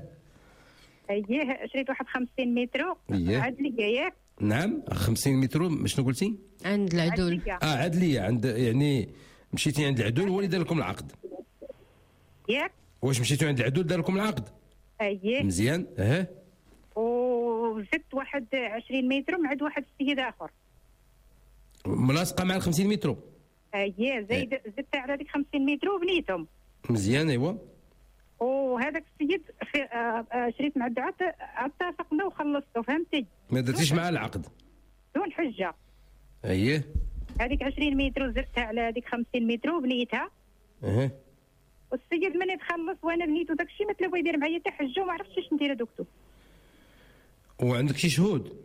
شريت واحد 50 متر. عدليه ياك؟ نعم 50 متر. شنو قلتي؟ عند العدول. عدليه. عند يعني مشيتي عند العدول هو اللي دار لكم العقد ياك؟ واش مشيتوا عند العدول دار لكم العقد؟ مزيان. وزدت واحد 20 متر مع واحد السيد اخر ملاصقه مع ال 50 متر. زدت على هذيك 50 متر وبنيتهم. مزيان. ايوا. وهذاك السيد شريت مع الدعاء، اتفقنا وخلصته، فهمتي؟ ما درتيش معاه العقد؟ دون حجه. هذيك 20 متر زدتها على هذيك 50 متر وبنيتها. والسيد من يتخلص وانا بنيتو داك الشيء ما تلا بغا يدير معايا حتى حجه وما عرفتش اش ندير دكتور. وعندك شي شهود؟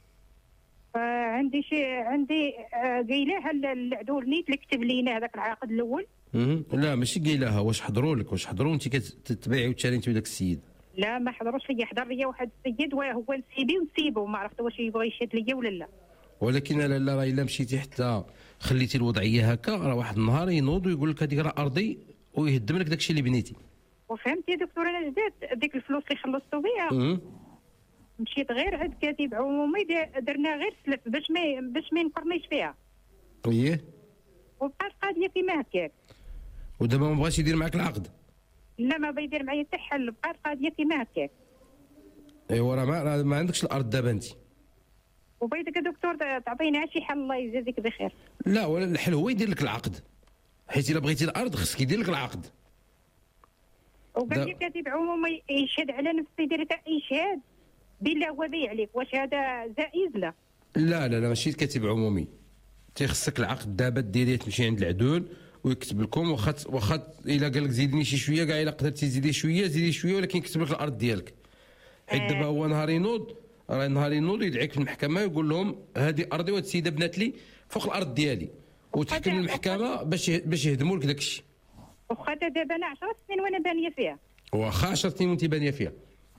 عندي قايلاه العدول نيت اللي كتب لينا هذاك العقد الاول. لا ماشي قايلها، واش حضروا لك؟ واش حضروا انت كتبيعي وتشري انت وداك السيد؟ لا ما حضروش ليا، حضر ليا واحد السيد وهو نسيبي ونسيبه، ما عرفت واش يبغى يشهد ليا ولا لا. ولكن لا راه الا مشيتي حتى خليتي الوضعيه هكا راه واحد النهار ينوض ويقول لك هذيك راه ارضي ويهدم لك داك الشيء اللي بنيتي. وفهمتي دكتور انا جدات ديك الفلوس اللي خلصتو بها مشيت غير عند كاتب عمومي درنا غير سلف باش ما نقرنيش فيها. ايه وبقات قاضيه كيما هكاك. ودابا ما بغاش يدير معاك العقد؟ لا ما بيدير معايا حتى حل، بقات قاضيه كيما هكاك. ايوا راه ما عندكش الارض دابا انت. وبيدك يا دكتور تعطينا شي حل الله يجازيك بخير. لا ولا الحل هو يدير لك العقد، حيت الا بغيتي الارض خصك يدير لك العقد. وقال لي كاتب عمومي يشهد على نفسه يدير اشهاد بالله هو بيع عليك، واش هذا جائز؟ لا لا لا لا ماشي كاتب عمومي، تيخصك العقد دابا ديريه تمشي عند العدول ويكتب لكم واخا الا قال لك زيدني شي شويه كاع الا قدرتي تزيدي شويه زيدي شويه، ولكن يكتب لك الارض ديالك. حيت دابا هو نهار ينوض يدعيك في المحكمه يقول لهم هذه ارضي وهاد السيده بنات لي فوق الارض ديالي، وتحكم المحكمه باش يهدموا لك داك الشيء. واخا دابا انا 10 سنين وانا بانيه فيها. واخا 10 سنين وانت بانيه فيها.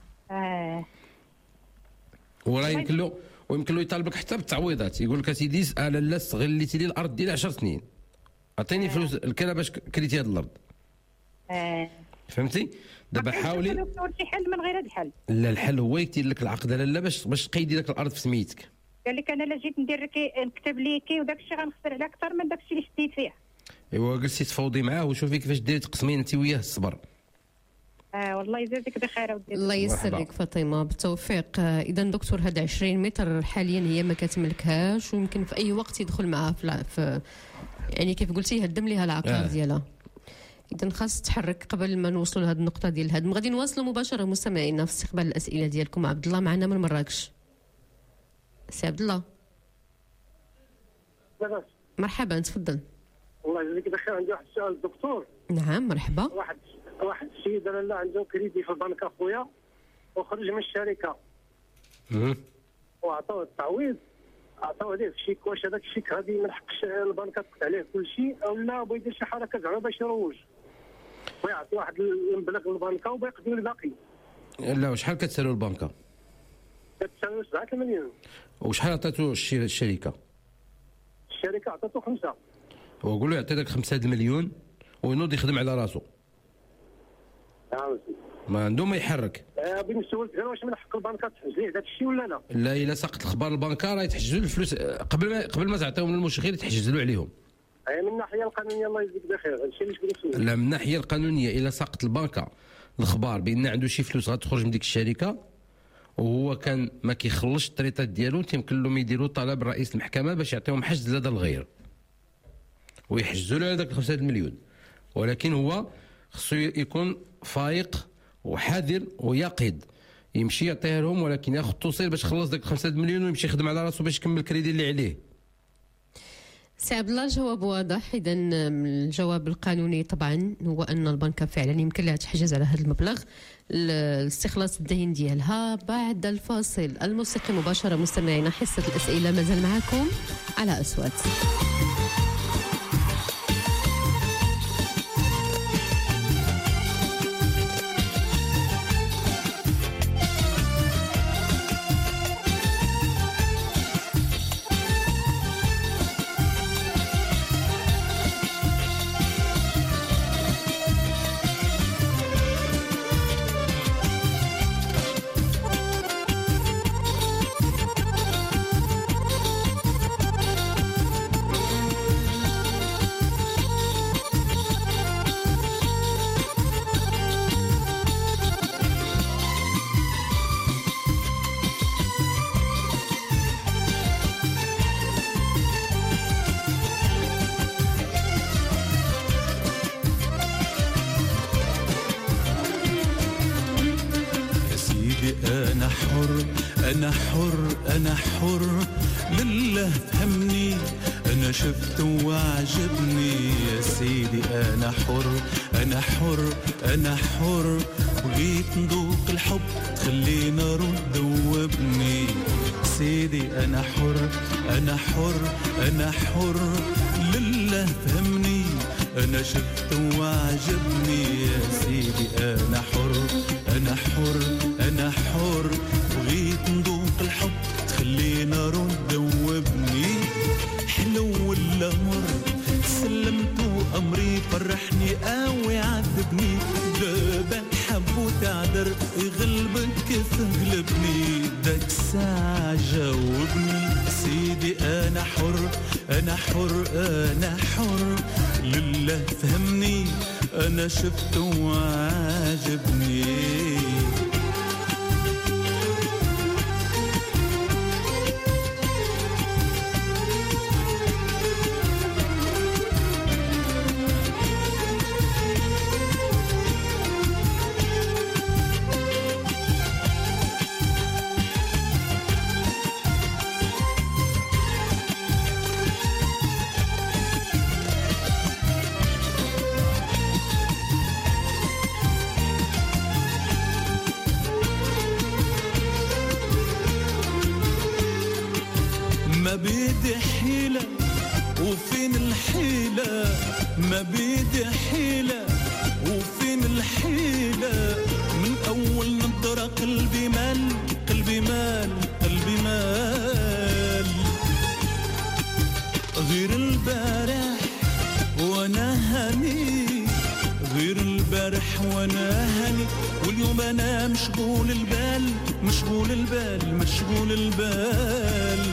وراه يمكن له يطالبك حتى بالتعويضات، يقول لك اسيدي انا لا استغليتي لي الارض ديالي 10 سنين عطيني فلوس الكلا باش كريتي هاد الارض. فهمتي؟ دابا حاولي دكتور شي حل من غير هذا الحل. لا الحل هو يكتب لك العقد لا باش تقيدي داك الارض في سميتك. قال لك انا لا جيت ندير نكتب ليكي وداك الشيء غنخسر على اكثر من داك الشيء اللي شديت فيه. ايوا جلسي تفاوضي معاه وشوفي كيفاش ديري تقسمين انت وياه الصبر. والله يجازيك بخير اودي. الله يسر لك فاطمه بالتوفيق. اذا دكتور هاد 20 متر حاليا هي ما كتملكهاش، ويمكن في اي وقت يدخل معها في يعني كيف قلتي يهدم ليها العقار ديالها. اذا خاص تحرك قبل ما نوصلوا لهذه النقطه ديال الهدم. غادي نواصلوا مباشره مستمعينا في استقبال الاسئله ديالكم. عبد الله معنا من مراكش. سي عبد الله مرحبا تفضل. الله يجزيك بخير. عندي واحد السؤال الدكتور. نعم مرحبا. واحد السيد لا عنده كريدي في البنك اخويا وخرج من الشركه وعطوه التعويض، عطاو عليه الشيك. واش هذاك الشيك غادي ما لحقش البنك تقطع عليه كل شيء، او لا بغى يدير شي حركه زعما باش يروج ويعطي واحد المبلغ للبنكه وبيقضيو الباقي؟ لا وشحال كتسالو البنكه؟ كتسالو 7 مليون. وشحال عطاتو الشركه؟ الشركه عطاتو 5. وقول له يعطي داك 5 مليون وينوض يخدم على راسو. ما عنده ما يحرك. بغيت نسولك غير واش من حق البنكه تحجز ليه داك الشيء ولا لا؟ لا الا سقط الاخبار البنكه راه يتحجزوا الفلوس قبل ما تعطيهم للمشغل يتحجزوا عليهم. من الناحيه القانونيه الله يجزيك بخير هادشي اللي بغيت نسول. لا من الناحيه القانونيه الا سقط البنكه الاخبار بان عنده شي فلوس غتخرج من ديك الشركه وهو كان ما كيخلصش الطريطات ديالو، تيمكن لهم يديروا طلب رئيس المحكمه باش يعطيهم حجز لدى الغير ويحجزوا له على داك 5 مليون. ولكن هو خصو يكون فايق وحذر ويقظ، يمشي يعطيها لهم ولكن ياخذ توصيل باش يخلص داك 5 مليون ويمشي يخدم على راسو باش يكمل الكريدي اللي عليه. سي عبد الله الجواب واضح. اذا الجواب القانوني طبعا هو ان البنكه فعلا يمكن لها تحجز على هذا المبلغ لاستخلاص الدين ديالها. بعد الفاصل الموسيقي مباشره مستمعينا حصه الاسئله مازال معكم على اصوات. أنا حر لله فهمني، أنا شفت وعجبني يا سيدي. أنا حر أنا حر أنا حر، بغيت نذوق الحب تخلينا رد وابني سيدي. أنا حر أنا حر أنا حر لله فهمني، أنا شفت وعجبني يا سيدي. أنا حر أنا حر أنا حر، بغيت نذوق الحب تخلينا رد وابني. حلو ولا مر سلمت أمري، فرحني قوي عذبني. دابا ساعة جاوبني سيدي أنا حر أنا حر أنا حر لله فهمني أنا شفت وعجبني ما بيدي حيلة وفين الحيلة ما بيدي حيلة وفين الحيلة من أول نظرة قلبي مال قلبي مال قلبي مال غير البارح وانا هاني غير البارح وانا هاني واليوم انا مشغول البال مشغول البال مشغول البال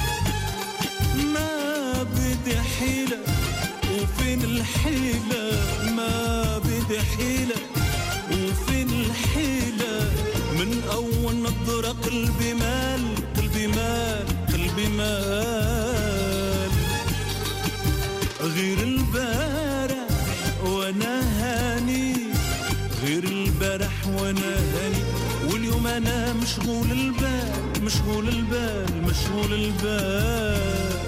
ما بدي حيلة وفين الحيلة ما بدي حيلة وفين الحيلة من أول نظرة قلبي مال قلبي مال قلبي مال غير البارح وانا هاني غير البارح وانا هاني واليوم انا مشغول البال مشغول البال مشغول البال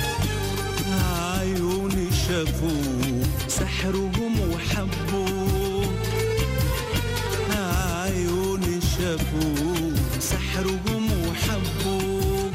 عيوني شافوه سحرهم وحبوه عيوني شافوه سحرهم وحبوه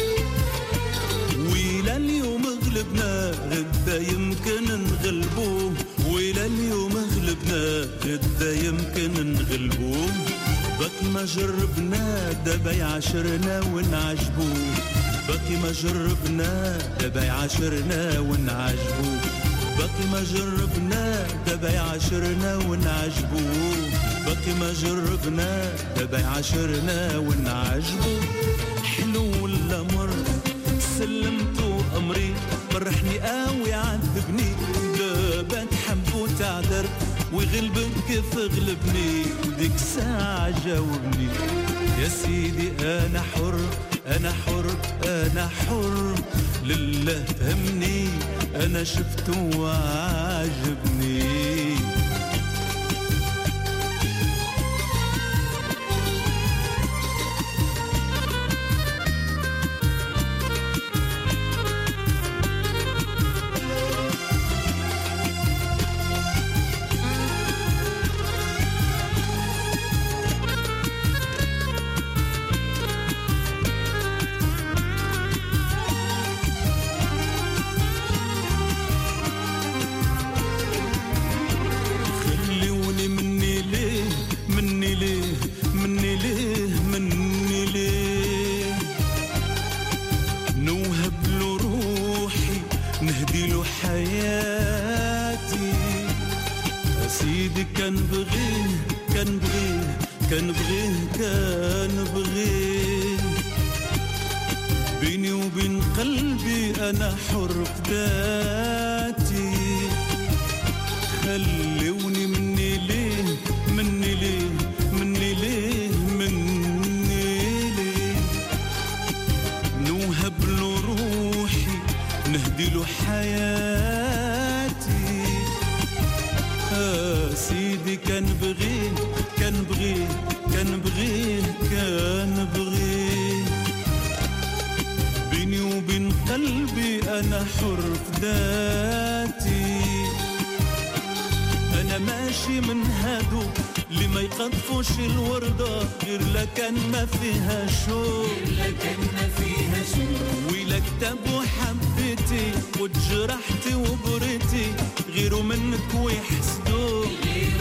ويلا اليوم غلبنا غدا يمكن نغلبوه ويلا اليوم غلبنا غدا يمكن نغلبوه باقي ما جربنا دابا يعاشرنا ونعجبوه باقي ما جربنا دابا يعاشرنا ونعجبوه باقي ما جربنا دابا يعاشرنا ونعجبوه باقي ما جربنا دابا يعاشرنا ونعجبوه حلو ولا مر سلمتو امري فرحني قوي عذبني دابا تحب وتعذر ويغلبك كيف غلبني ديك الساعة جاوبني يا سيدي أنا حر أنا حر أنا حر لله فهمني أنا شفته وعجبني بيني وبين قلبي أنا حر في ذاتي خلوني مني ليه مني ليه مني ليه مني ليه نوهب له روحي نهدي له حياتي سيدي كان بغيه كان بغيه كان بغيه كان بغيه بيني وبين قلبي أنا حر في ذاتي أنا ماشي من هادو اللي ما يقطفوش الوردة غير لكان ما فيها شوق ويلا كتاب وحبيتي وتجرحتي وبريتي غيروا منك ويحسدوك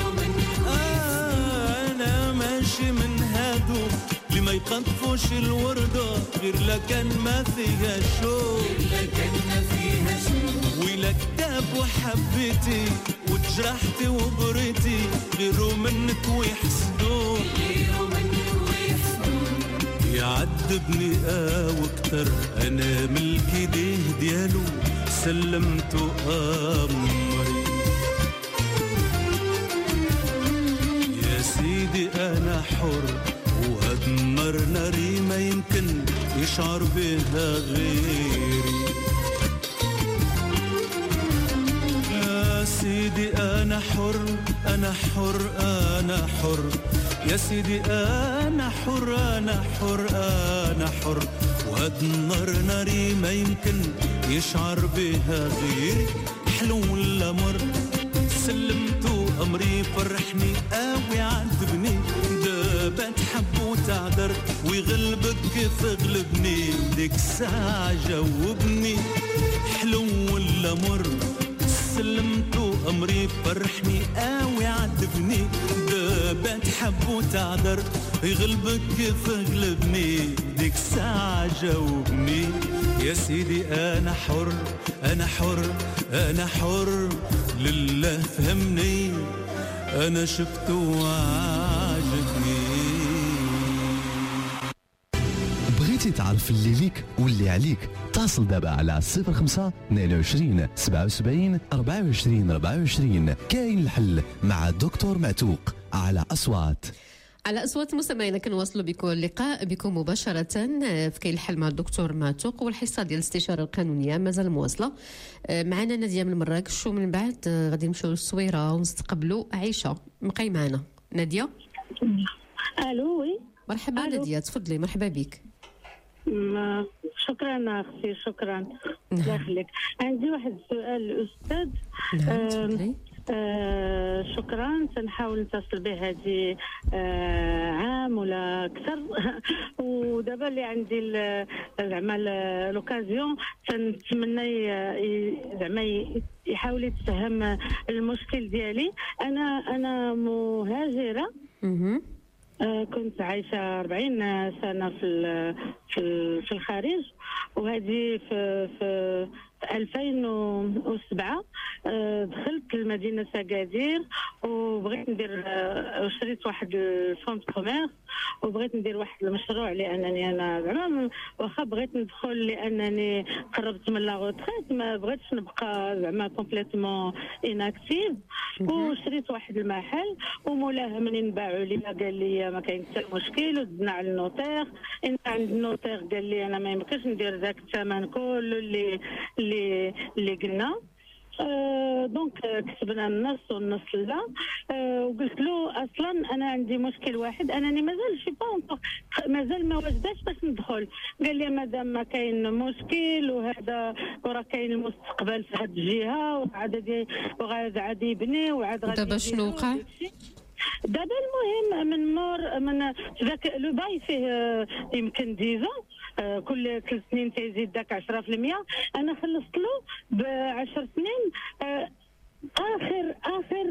أنا ماشي من هادو اللي ما يقطفوش الوردة غير لكان ما فيها شوق ويلا كتاب وحبيتي وتجرحتي وبريتي غيروا منك ويحسدوك يعذبني واكتر انا ملك ايديه ديالو سلمته امري يا سيدي انا حر وهاد النار ناري ما يمكن يشعر بها غيري يا سيدي انا حر انا حر انا حر يا سيدي انا حر انا حر انا حر وهاد النار ناري ما يمكن يشعر بها غيري حلو ولا مر سلمتو امري فرحني قوي عذبني دابا تحب وتعذر ويغلبك كيف غلبني ديك الساعة جاوبني حلو ولا مر سلمتو امري فرحني قوي عذبني دابا تحب وتعذر يغلبك كيف غلبني ديك الساعة جاوبني يا سيدي انا حر انا حر انا حر لله فهمني انا شفته وعجبني. بغيتي تعرف اللي ليك واللي عليك اتصل دابا على 05 22 77 24 24. كاين الحل مع دكتور معتوق على أصوات. على أصوات مستمعينا كنواصلوا بكم اللقاء بكم مباشرة في كاين الحل مع الدكتور معتوق، والحصة ديال الاستشارة القانونية مازال مواصلة. معنا نادية من مراكش، ومن بعد غادي نمشيو للصويرة ونستقبلوا عيشة. بقاي معنا نادية. الو وي مرحبا نادية، تفضلي. مرحبا بك. شكرا اختي، شكرا. الله يخليك. عندي واحد السؤال الاستاذ. نعم. شكرا. سنحاول نتصل به هذه عام ولا اكثر ودابا اللي عندي زعما لوكازيون تنتمنى زعما يحاول يتفهم المشكل ديالي. انا مهاجره. كنت عايشة 40 سنة في الخارج، وهذه في 2007 دخلت لمدينة أكادير وبغيت ندير شريت واحد الفون كوميرس وبغيت ندير واحد المشروع لأنني أنا زعما واخا بغيت ندخل لأنني قربت من لا غوتريت ما بغيتش نبقى زعما كومبليتمون اناكتيف. وشريت واحد المحل ومولاه منين باعوا لي قال لي ما كاين حتى مشكل ودنا على النوتير. ان عند النوتير قال لي انا ما يمكنش ندير ذاك الثمن كله اللي قلنا. دونك كتبنا النص والنص لا. وقلت له اصلا انا عندي مشكل واحد، انني مازال شي با مازال ما وجدتش باش ندخل. قال لي مادام ما كاين مشكل وهذا وراه كاين المستقبل في هذه الجهه وغاد عاد يبني وعاد غادي. دابا شنو وقع؟ دابا المهم من مور من ذاك لو باي فيه يمكن 10 كل 3 سنين تيزيد داك 10%. انا خلصت له ب10 سنين. اخر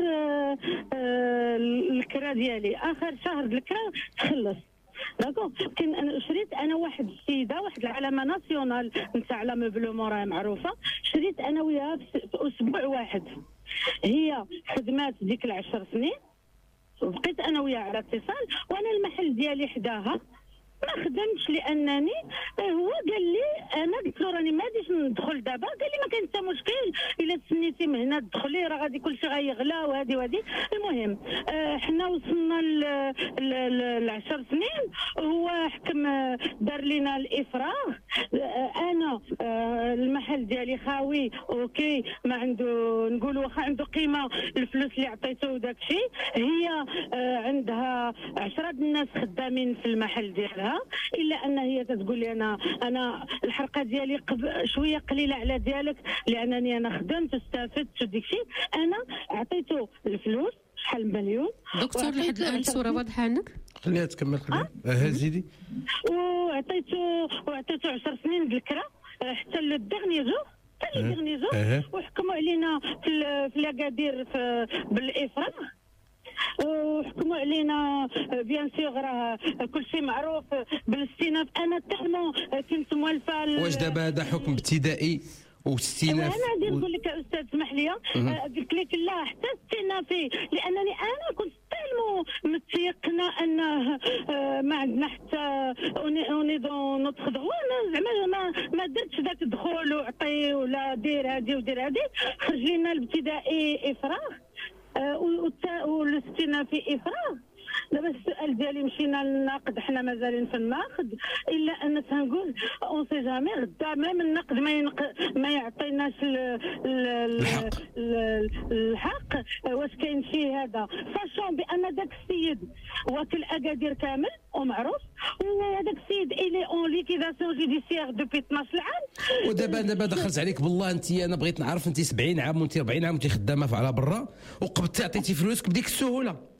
الكرا ديالي اخر شهر الكرا تخلص. داكو كان انا شريت انا واحد السيده واحد العلامه ناسيونال نتاع لا موبلومون راه معروفه. شريت انا وياها في اسبوع واحد. هي خدمات ديك 10 سنين وبقيت انا وياها على اتصال، وانا المحل ديالي حداها ما خدمتش لانني هو قال لي انا قلت له راني ما غاديش ندخل دابا. قال لي ما كاين حتى مشكل الا تسنيتي من هنا تدخلي راه غادي كلشي غيغلى وهذه. المهم حنا وصلنا ل 10 سنين هو حكم دار لنا الافراغ. انا المحل ديالي خاوي اوكي ما عنده نقولوا واخا عنده قيمه الفلوس اللي عطيته وداك الشيء. هي عندها 10 الناس خدامين في المحل ديالها الا ان هي تقول لي انا الحرقه ديالي شويه قليله على ديالك لانني انا خدمت استفدت وديك الشيء. انا عطيته الفلوس شحال مليون. دكتور لحد الان الصوره واضحه عندك؟ خليها تكمل. زيدي. وعطيته 10 سنين بالكرا حتى للدغني جو حتى للدغني جو. وحكموا علينا في لاكادير بالافراغ وحكموا علينا بيان سيغ راه كل شيء معروف بالاستئناف. انا تحمو كنت موالفه. واش دابا هذا حكم ابتدائي واستئناف؟ انا غادي نقول لك يا استاذ اسمح لي قلت لك لا حتى استئنافي لانني انا كنت متيقنه انه ما عندنا حتى اوني دون نوتخ دغون، زعما ما درتش ذاك الدخول وعطي ولا دير هذه ودير هذه. خرج لنا الابتدائي افراغ والاستئنافي افراغ. دابا السؤال ديالي مشينا للنقد، حنا مازالين في النقد، الا ان تنقول اون سي جامي غدا ميم النقد ما يعطيناش الحق. واش كاين شي هذا ساشون بان داك السيد واكل اكادير كامل ومعروف، وهذاك السيد الي اون ليكيداسيون جوديسيير دوبي 12 عام. ودابا دخلت عليك بالله انت، انا بغيت نعرف انت 70 عام وانت 40 عام وانت خدامه على برا وقبضتي عطيتي فلوسك بديك السهوله؟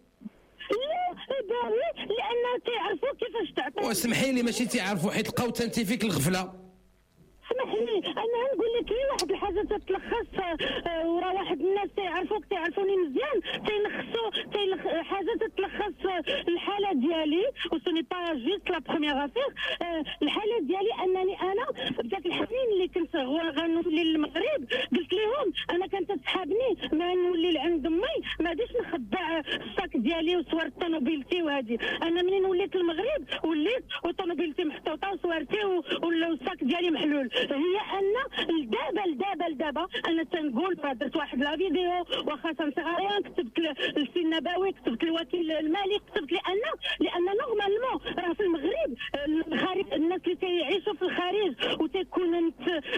لا، لان تيعرفوا كيفاش تعطي. واسمحي لي ماشي تيعرفوا، حيت لقاو انت فيك الغفله. اسمح لي انا نقول لك هي واحد الحاجه تتلخص ورا واحد الناس تعرفوني مزيان تينخصوا حاجه تتلخص الحاله ديالي وسوني با جوست لا بروميير افير. الحاله ديالي انني انا بداك الحنين اللي كنت غنولي للمغرب قلت لهم انا كانت تسحابني ما نولي لعند امي ما غاديش نخبع الصاك ديالي وصور طوموبيلتي وهذه. انا منين وليت للمغرب وليت وطوموبيلتي محطوطه وصورتي والصاك ديالي محلول. هي ان دابا انا تنقول درت واحد لا فيديو واخا صغيره كتبت للسي النبوي، كتبت الوكيل المالي، كتبت لان نورمالمون راه في المغرب الخارج الناس اللي تيعيشوا في الخارج وتيكونوا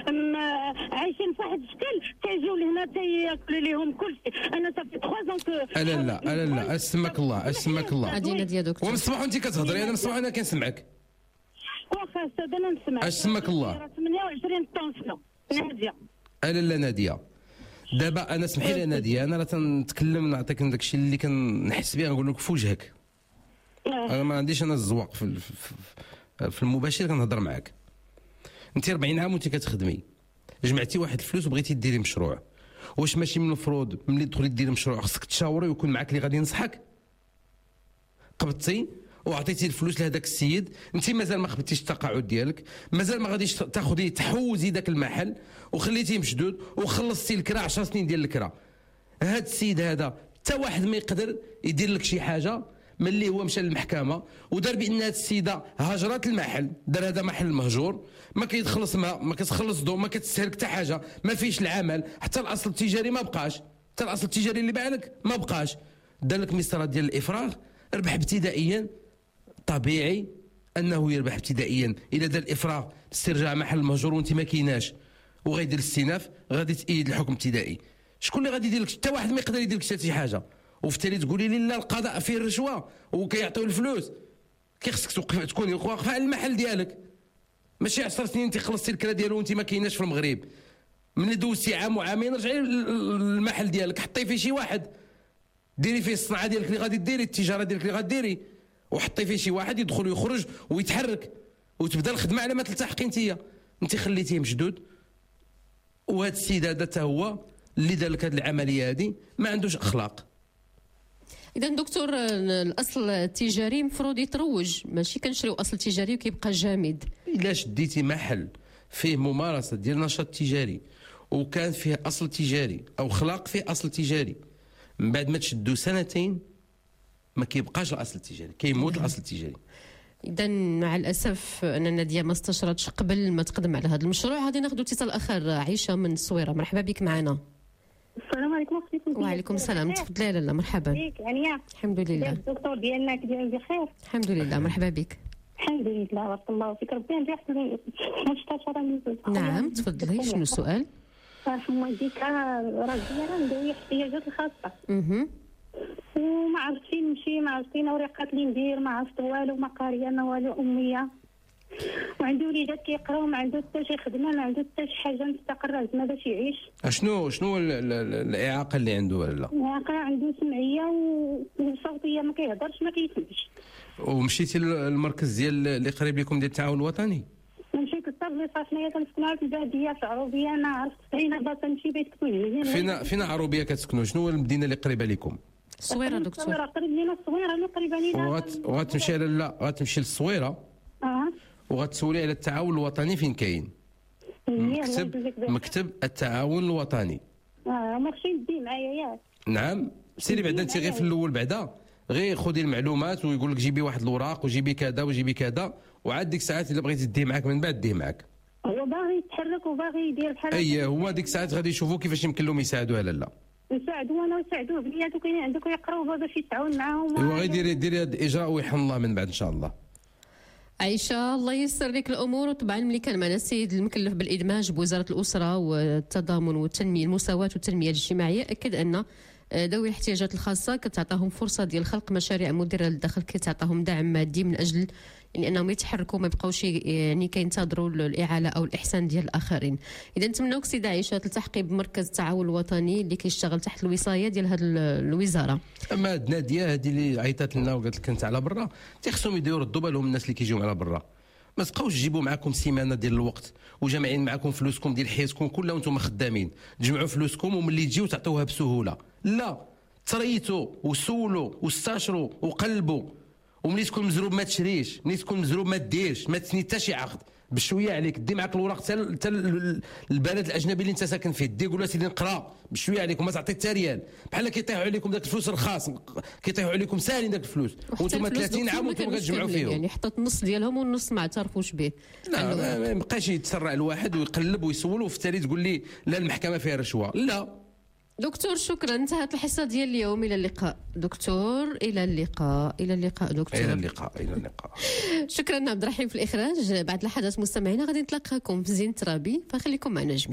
عايشين في واحد الشكل تيجيو لهنا تياكلوا لهم كل شيء. انا صافي 3 ans لا اسمك الله ادينا ديال دكتور ومسموح انت كتهضري، انا مسموح انا كنسمعك. واخا استاذ انا نسمعك. اسمك الله 28 طونسيون ناديه. لا ناديه، دابا انا اسمحي لي ناديه، انا راه تنتكلم نعطيك داك الشيء اللي كنحس به نقول لك في وجهك. انا ما عنديش انا الزواق في المباشر كنهضر معاك. انت 40 عام وانت كتخدمي، جمعتي واحد الفلوس وبغيتي ديري مشروع، واش ماشي من المفروض ملي تدخلي ديري مشروع خصك تشاوري ويكون معاك اللي غادي ينصحك؟ قبضتي وعطيتي الفلوس لهذاك السيد، انت مازال ما خبتيش التقاعد ديالك، مازال ما غاديش تاخذي تحوزي ذاك المحل وخليتيه مشدود وخلصتي الكرا 10 سنين ديال الكرا. هذا السيد هذا حتى واحد ما يقدر يدير لك شي حاجه ملي هو مشى للمحكمه ودار بان هذه السيده هاجرات المحل، دار هذا محل مهجور، ما كيتخلص ما كتخلص ضو، ما كتستهلك حتى حاجه، ما فيش العمل، حتى الاصل التجاري ما بقاش، حتى الاصل التجاري اللي باع لك ما بقاش، دار لك مسطره ديال الافراغ، ربح ابتدائيا. طبيعي انه يربح ابتدائيا. اذا دار الافراغ استرجاع محل مهجور وانت ما كايناش وغيدير الاستئناف غادي تأيد الحكم ابتدائي. شكون اللي غادي يدير لك؟ حتى واحد ما يقدر يدير لك شي حاجه. وفي التالي تقولي لي لا القضاء فيه الرشوه وكيعطيو الفلوس، كي خصك تكوني واقفه على المحل ديالك، ماشي 10 سنين انت خلصتي الكرا ديالو وانت ما كايناش في المغرب، ملي دوزتي عام وعامين رجعي للمحل ديالك، حطي فيه شي واحد، ديري فيه الصنعه ديالك اللي غادي ديري، التجاره ديالك اللي غادي ديري، وحطي فيه شي واحد يدخل ويخرج ويتحرك وتبدا الخدمه على ما تلتحقي انت خليتيه مشدود. وهذا السيد هذا حتى هو اللي دار لك هذه العمليه هذه ما عندوش اخلاق. اذا دكتور الاصل التجاري مفروض يتروج، ماشي كنشريو اصل تجاري وكيبقى جامد. الا شديتي محل فيه ممارسه ديال نشاط تجاري وكان فيه اصل تجاري او خلاق فيه اصل تجاري، من بعد ما تشدوا 2 سنين ما كيبقاش الاصل التجاري، كيموت الاصل التجاري. اذا مع الاسف ان ناديه ما استشرتش قبل ما تقدم على هذا المشروع. غادي ناخذ اتصال اخر. عائشه من الصويره، مرحبا بك معنا. السلام عليكم. وعليكم السلام، تفضلي لاله. مرحبا بك عليا. الحمد لله. الدكتور ديالنا كدير بخير؟ الحمد لله. مرحبا بك. الحمد لله بارك الله فيك. ربي عندي واحد المستشاره. نعم تفضلي، شنو السؤال؟ ما ديك راجل عنده احتياجات خاصه وما عرفت فين نمشي، ما عرفت فين ورقات اللي ندير، ما عرفت والو، ما قاريه ما والو، اميه، وعنده وليدات كيقراو، ما عنده حتى شي خدمه، ما عنده حتى شي حاجه مستقره زعما باش يعيش. شنو الاعاقه اللي عنده لاله؟ الاعاقه عنده سمعيه وصوتيه، ما كيهضرش ما كيسمعش. ومشيتي للمركز ديال اللي قريب لكم ديال التعاون الوطني؟ مشيت للطب اللي صافي كنسكنوا في الباديه في عروبيه، انا عرفت فين باغا تمشي بيت تكون فين عروبيه كتسكنوا؟ شنو المدينه اللي قريبه لكم؟ الصويره دكتور. الصويره قريب لينا، الصويره اللي قريبه لينا. وغتمشي غتمشي للصويره وغتسولي على التعاون الوطني فين كاين؟ مكتب التعاون الوطني. ماشي ندي معايا ياك. نعم سيري بعدا انت غير في الاول بعدا غير خذي المعلومات ويقول لك جيبي واحد الوراق وجيبي كذا وجيبي كذا، وعاد ديك الساعات الا بغيتي تديه معاك من بعد ديه معاك. هو باغي يتحرك وباغي يدير بحال اي هما ديك الساعات غادي يشوفوا كيفاش يمكن لهم يساعدوه ولا لا. نساعدوه انا ونساعدوه بنياتو، كاينين عندكم يقراو باش يتعاون معاهم. ايوا غير ديري هذا الاجراء ويحن الله من بعد ان شاء الله. عائشة الله ييسر لك الأمور. وطبعا ملي كان معنا السيد المكلف بالإدماج بوزارة الأسرة والتضامن والتنمية المساواة والتنمية الاجتماعية أكد أن ذوي الاحتياجات الخاصة كتعطاهم فرصة ديال خلق مشاريع مدرة للدخل، كتعطاهم دعم مادي من أجل يعني انهم يتحركوا، ما يبقاوش يعني كينتظروا الاعاله او الاحسان ديال الاخرين. اذا نتمناوك سيده عائشه تلتحقي بمركز التعاون الوطني اللي كيشتغل تحت الوصايه ديال هذه الوزاره. اما هاد ناديه هذه اللي عيطات لنا وقالت لك انت على برا، تيخصهم يردوا بالهم الناس اللي كيجيو على برا. ما تبقاوش تجيبوا معكم سيمانه ديال الوقت وجامعين معكم فلوسكم ديال حياتكم كلها وانتم خدامين، تجمعوا فلوسكم وملي تجيو تعطوها بسهوله. لا، تريتوا وسولوا واستشروا وقلبوا، وملي تكون مزروب ما تشريش، ملي تكون مزروب ما ديرش، ما تسني حتى شي عقد. بشويه عليك دي معك الوراق حتى البلد الاجنبي اللي انت ساكن فيه، دي قول له سيدي نقرا بشويه عليك وما تعطي حتى ريال، بحال كيطيحوا عليكم داك الفلوس رخاص، كيطيحوا عليكم ساهلين داك الفلوس، وانتم 30 عام وانتم كتجمعوا فيهم. يعني حطت النص ديالهم والنص ما اعترفوش به. لا ما يبقاش يتسرع الواحد ويقلب ويسول وفي التالي تقول لي لا المحكمه فيها رشوه. لا دكتور شكرا، انتهت الحصه ديال اليوم. الى اللقاء دكتور، الى اللقاء، الى اللقاء دكتور، الى اللقاء، الى اللقاء. شكرا عبد الرحيم في الاخراج. بعد الحدث مستمعينا غادي نتلاقاكم في زين ترابي، فخليكم معنا جميعا.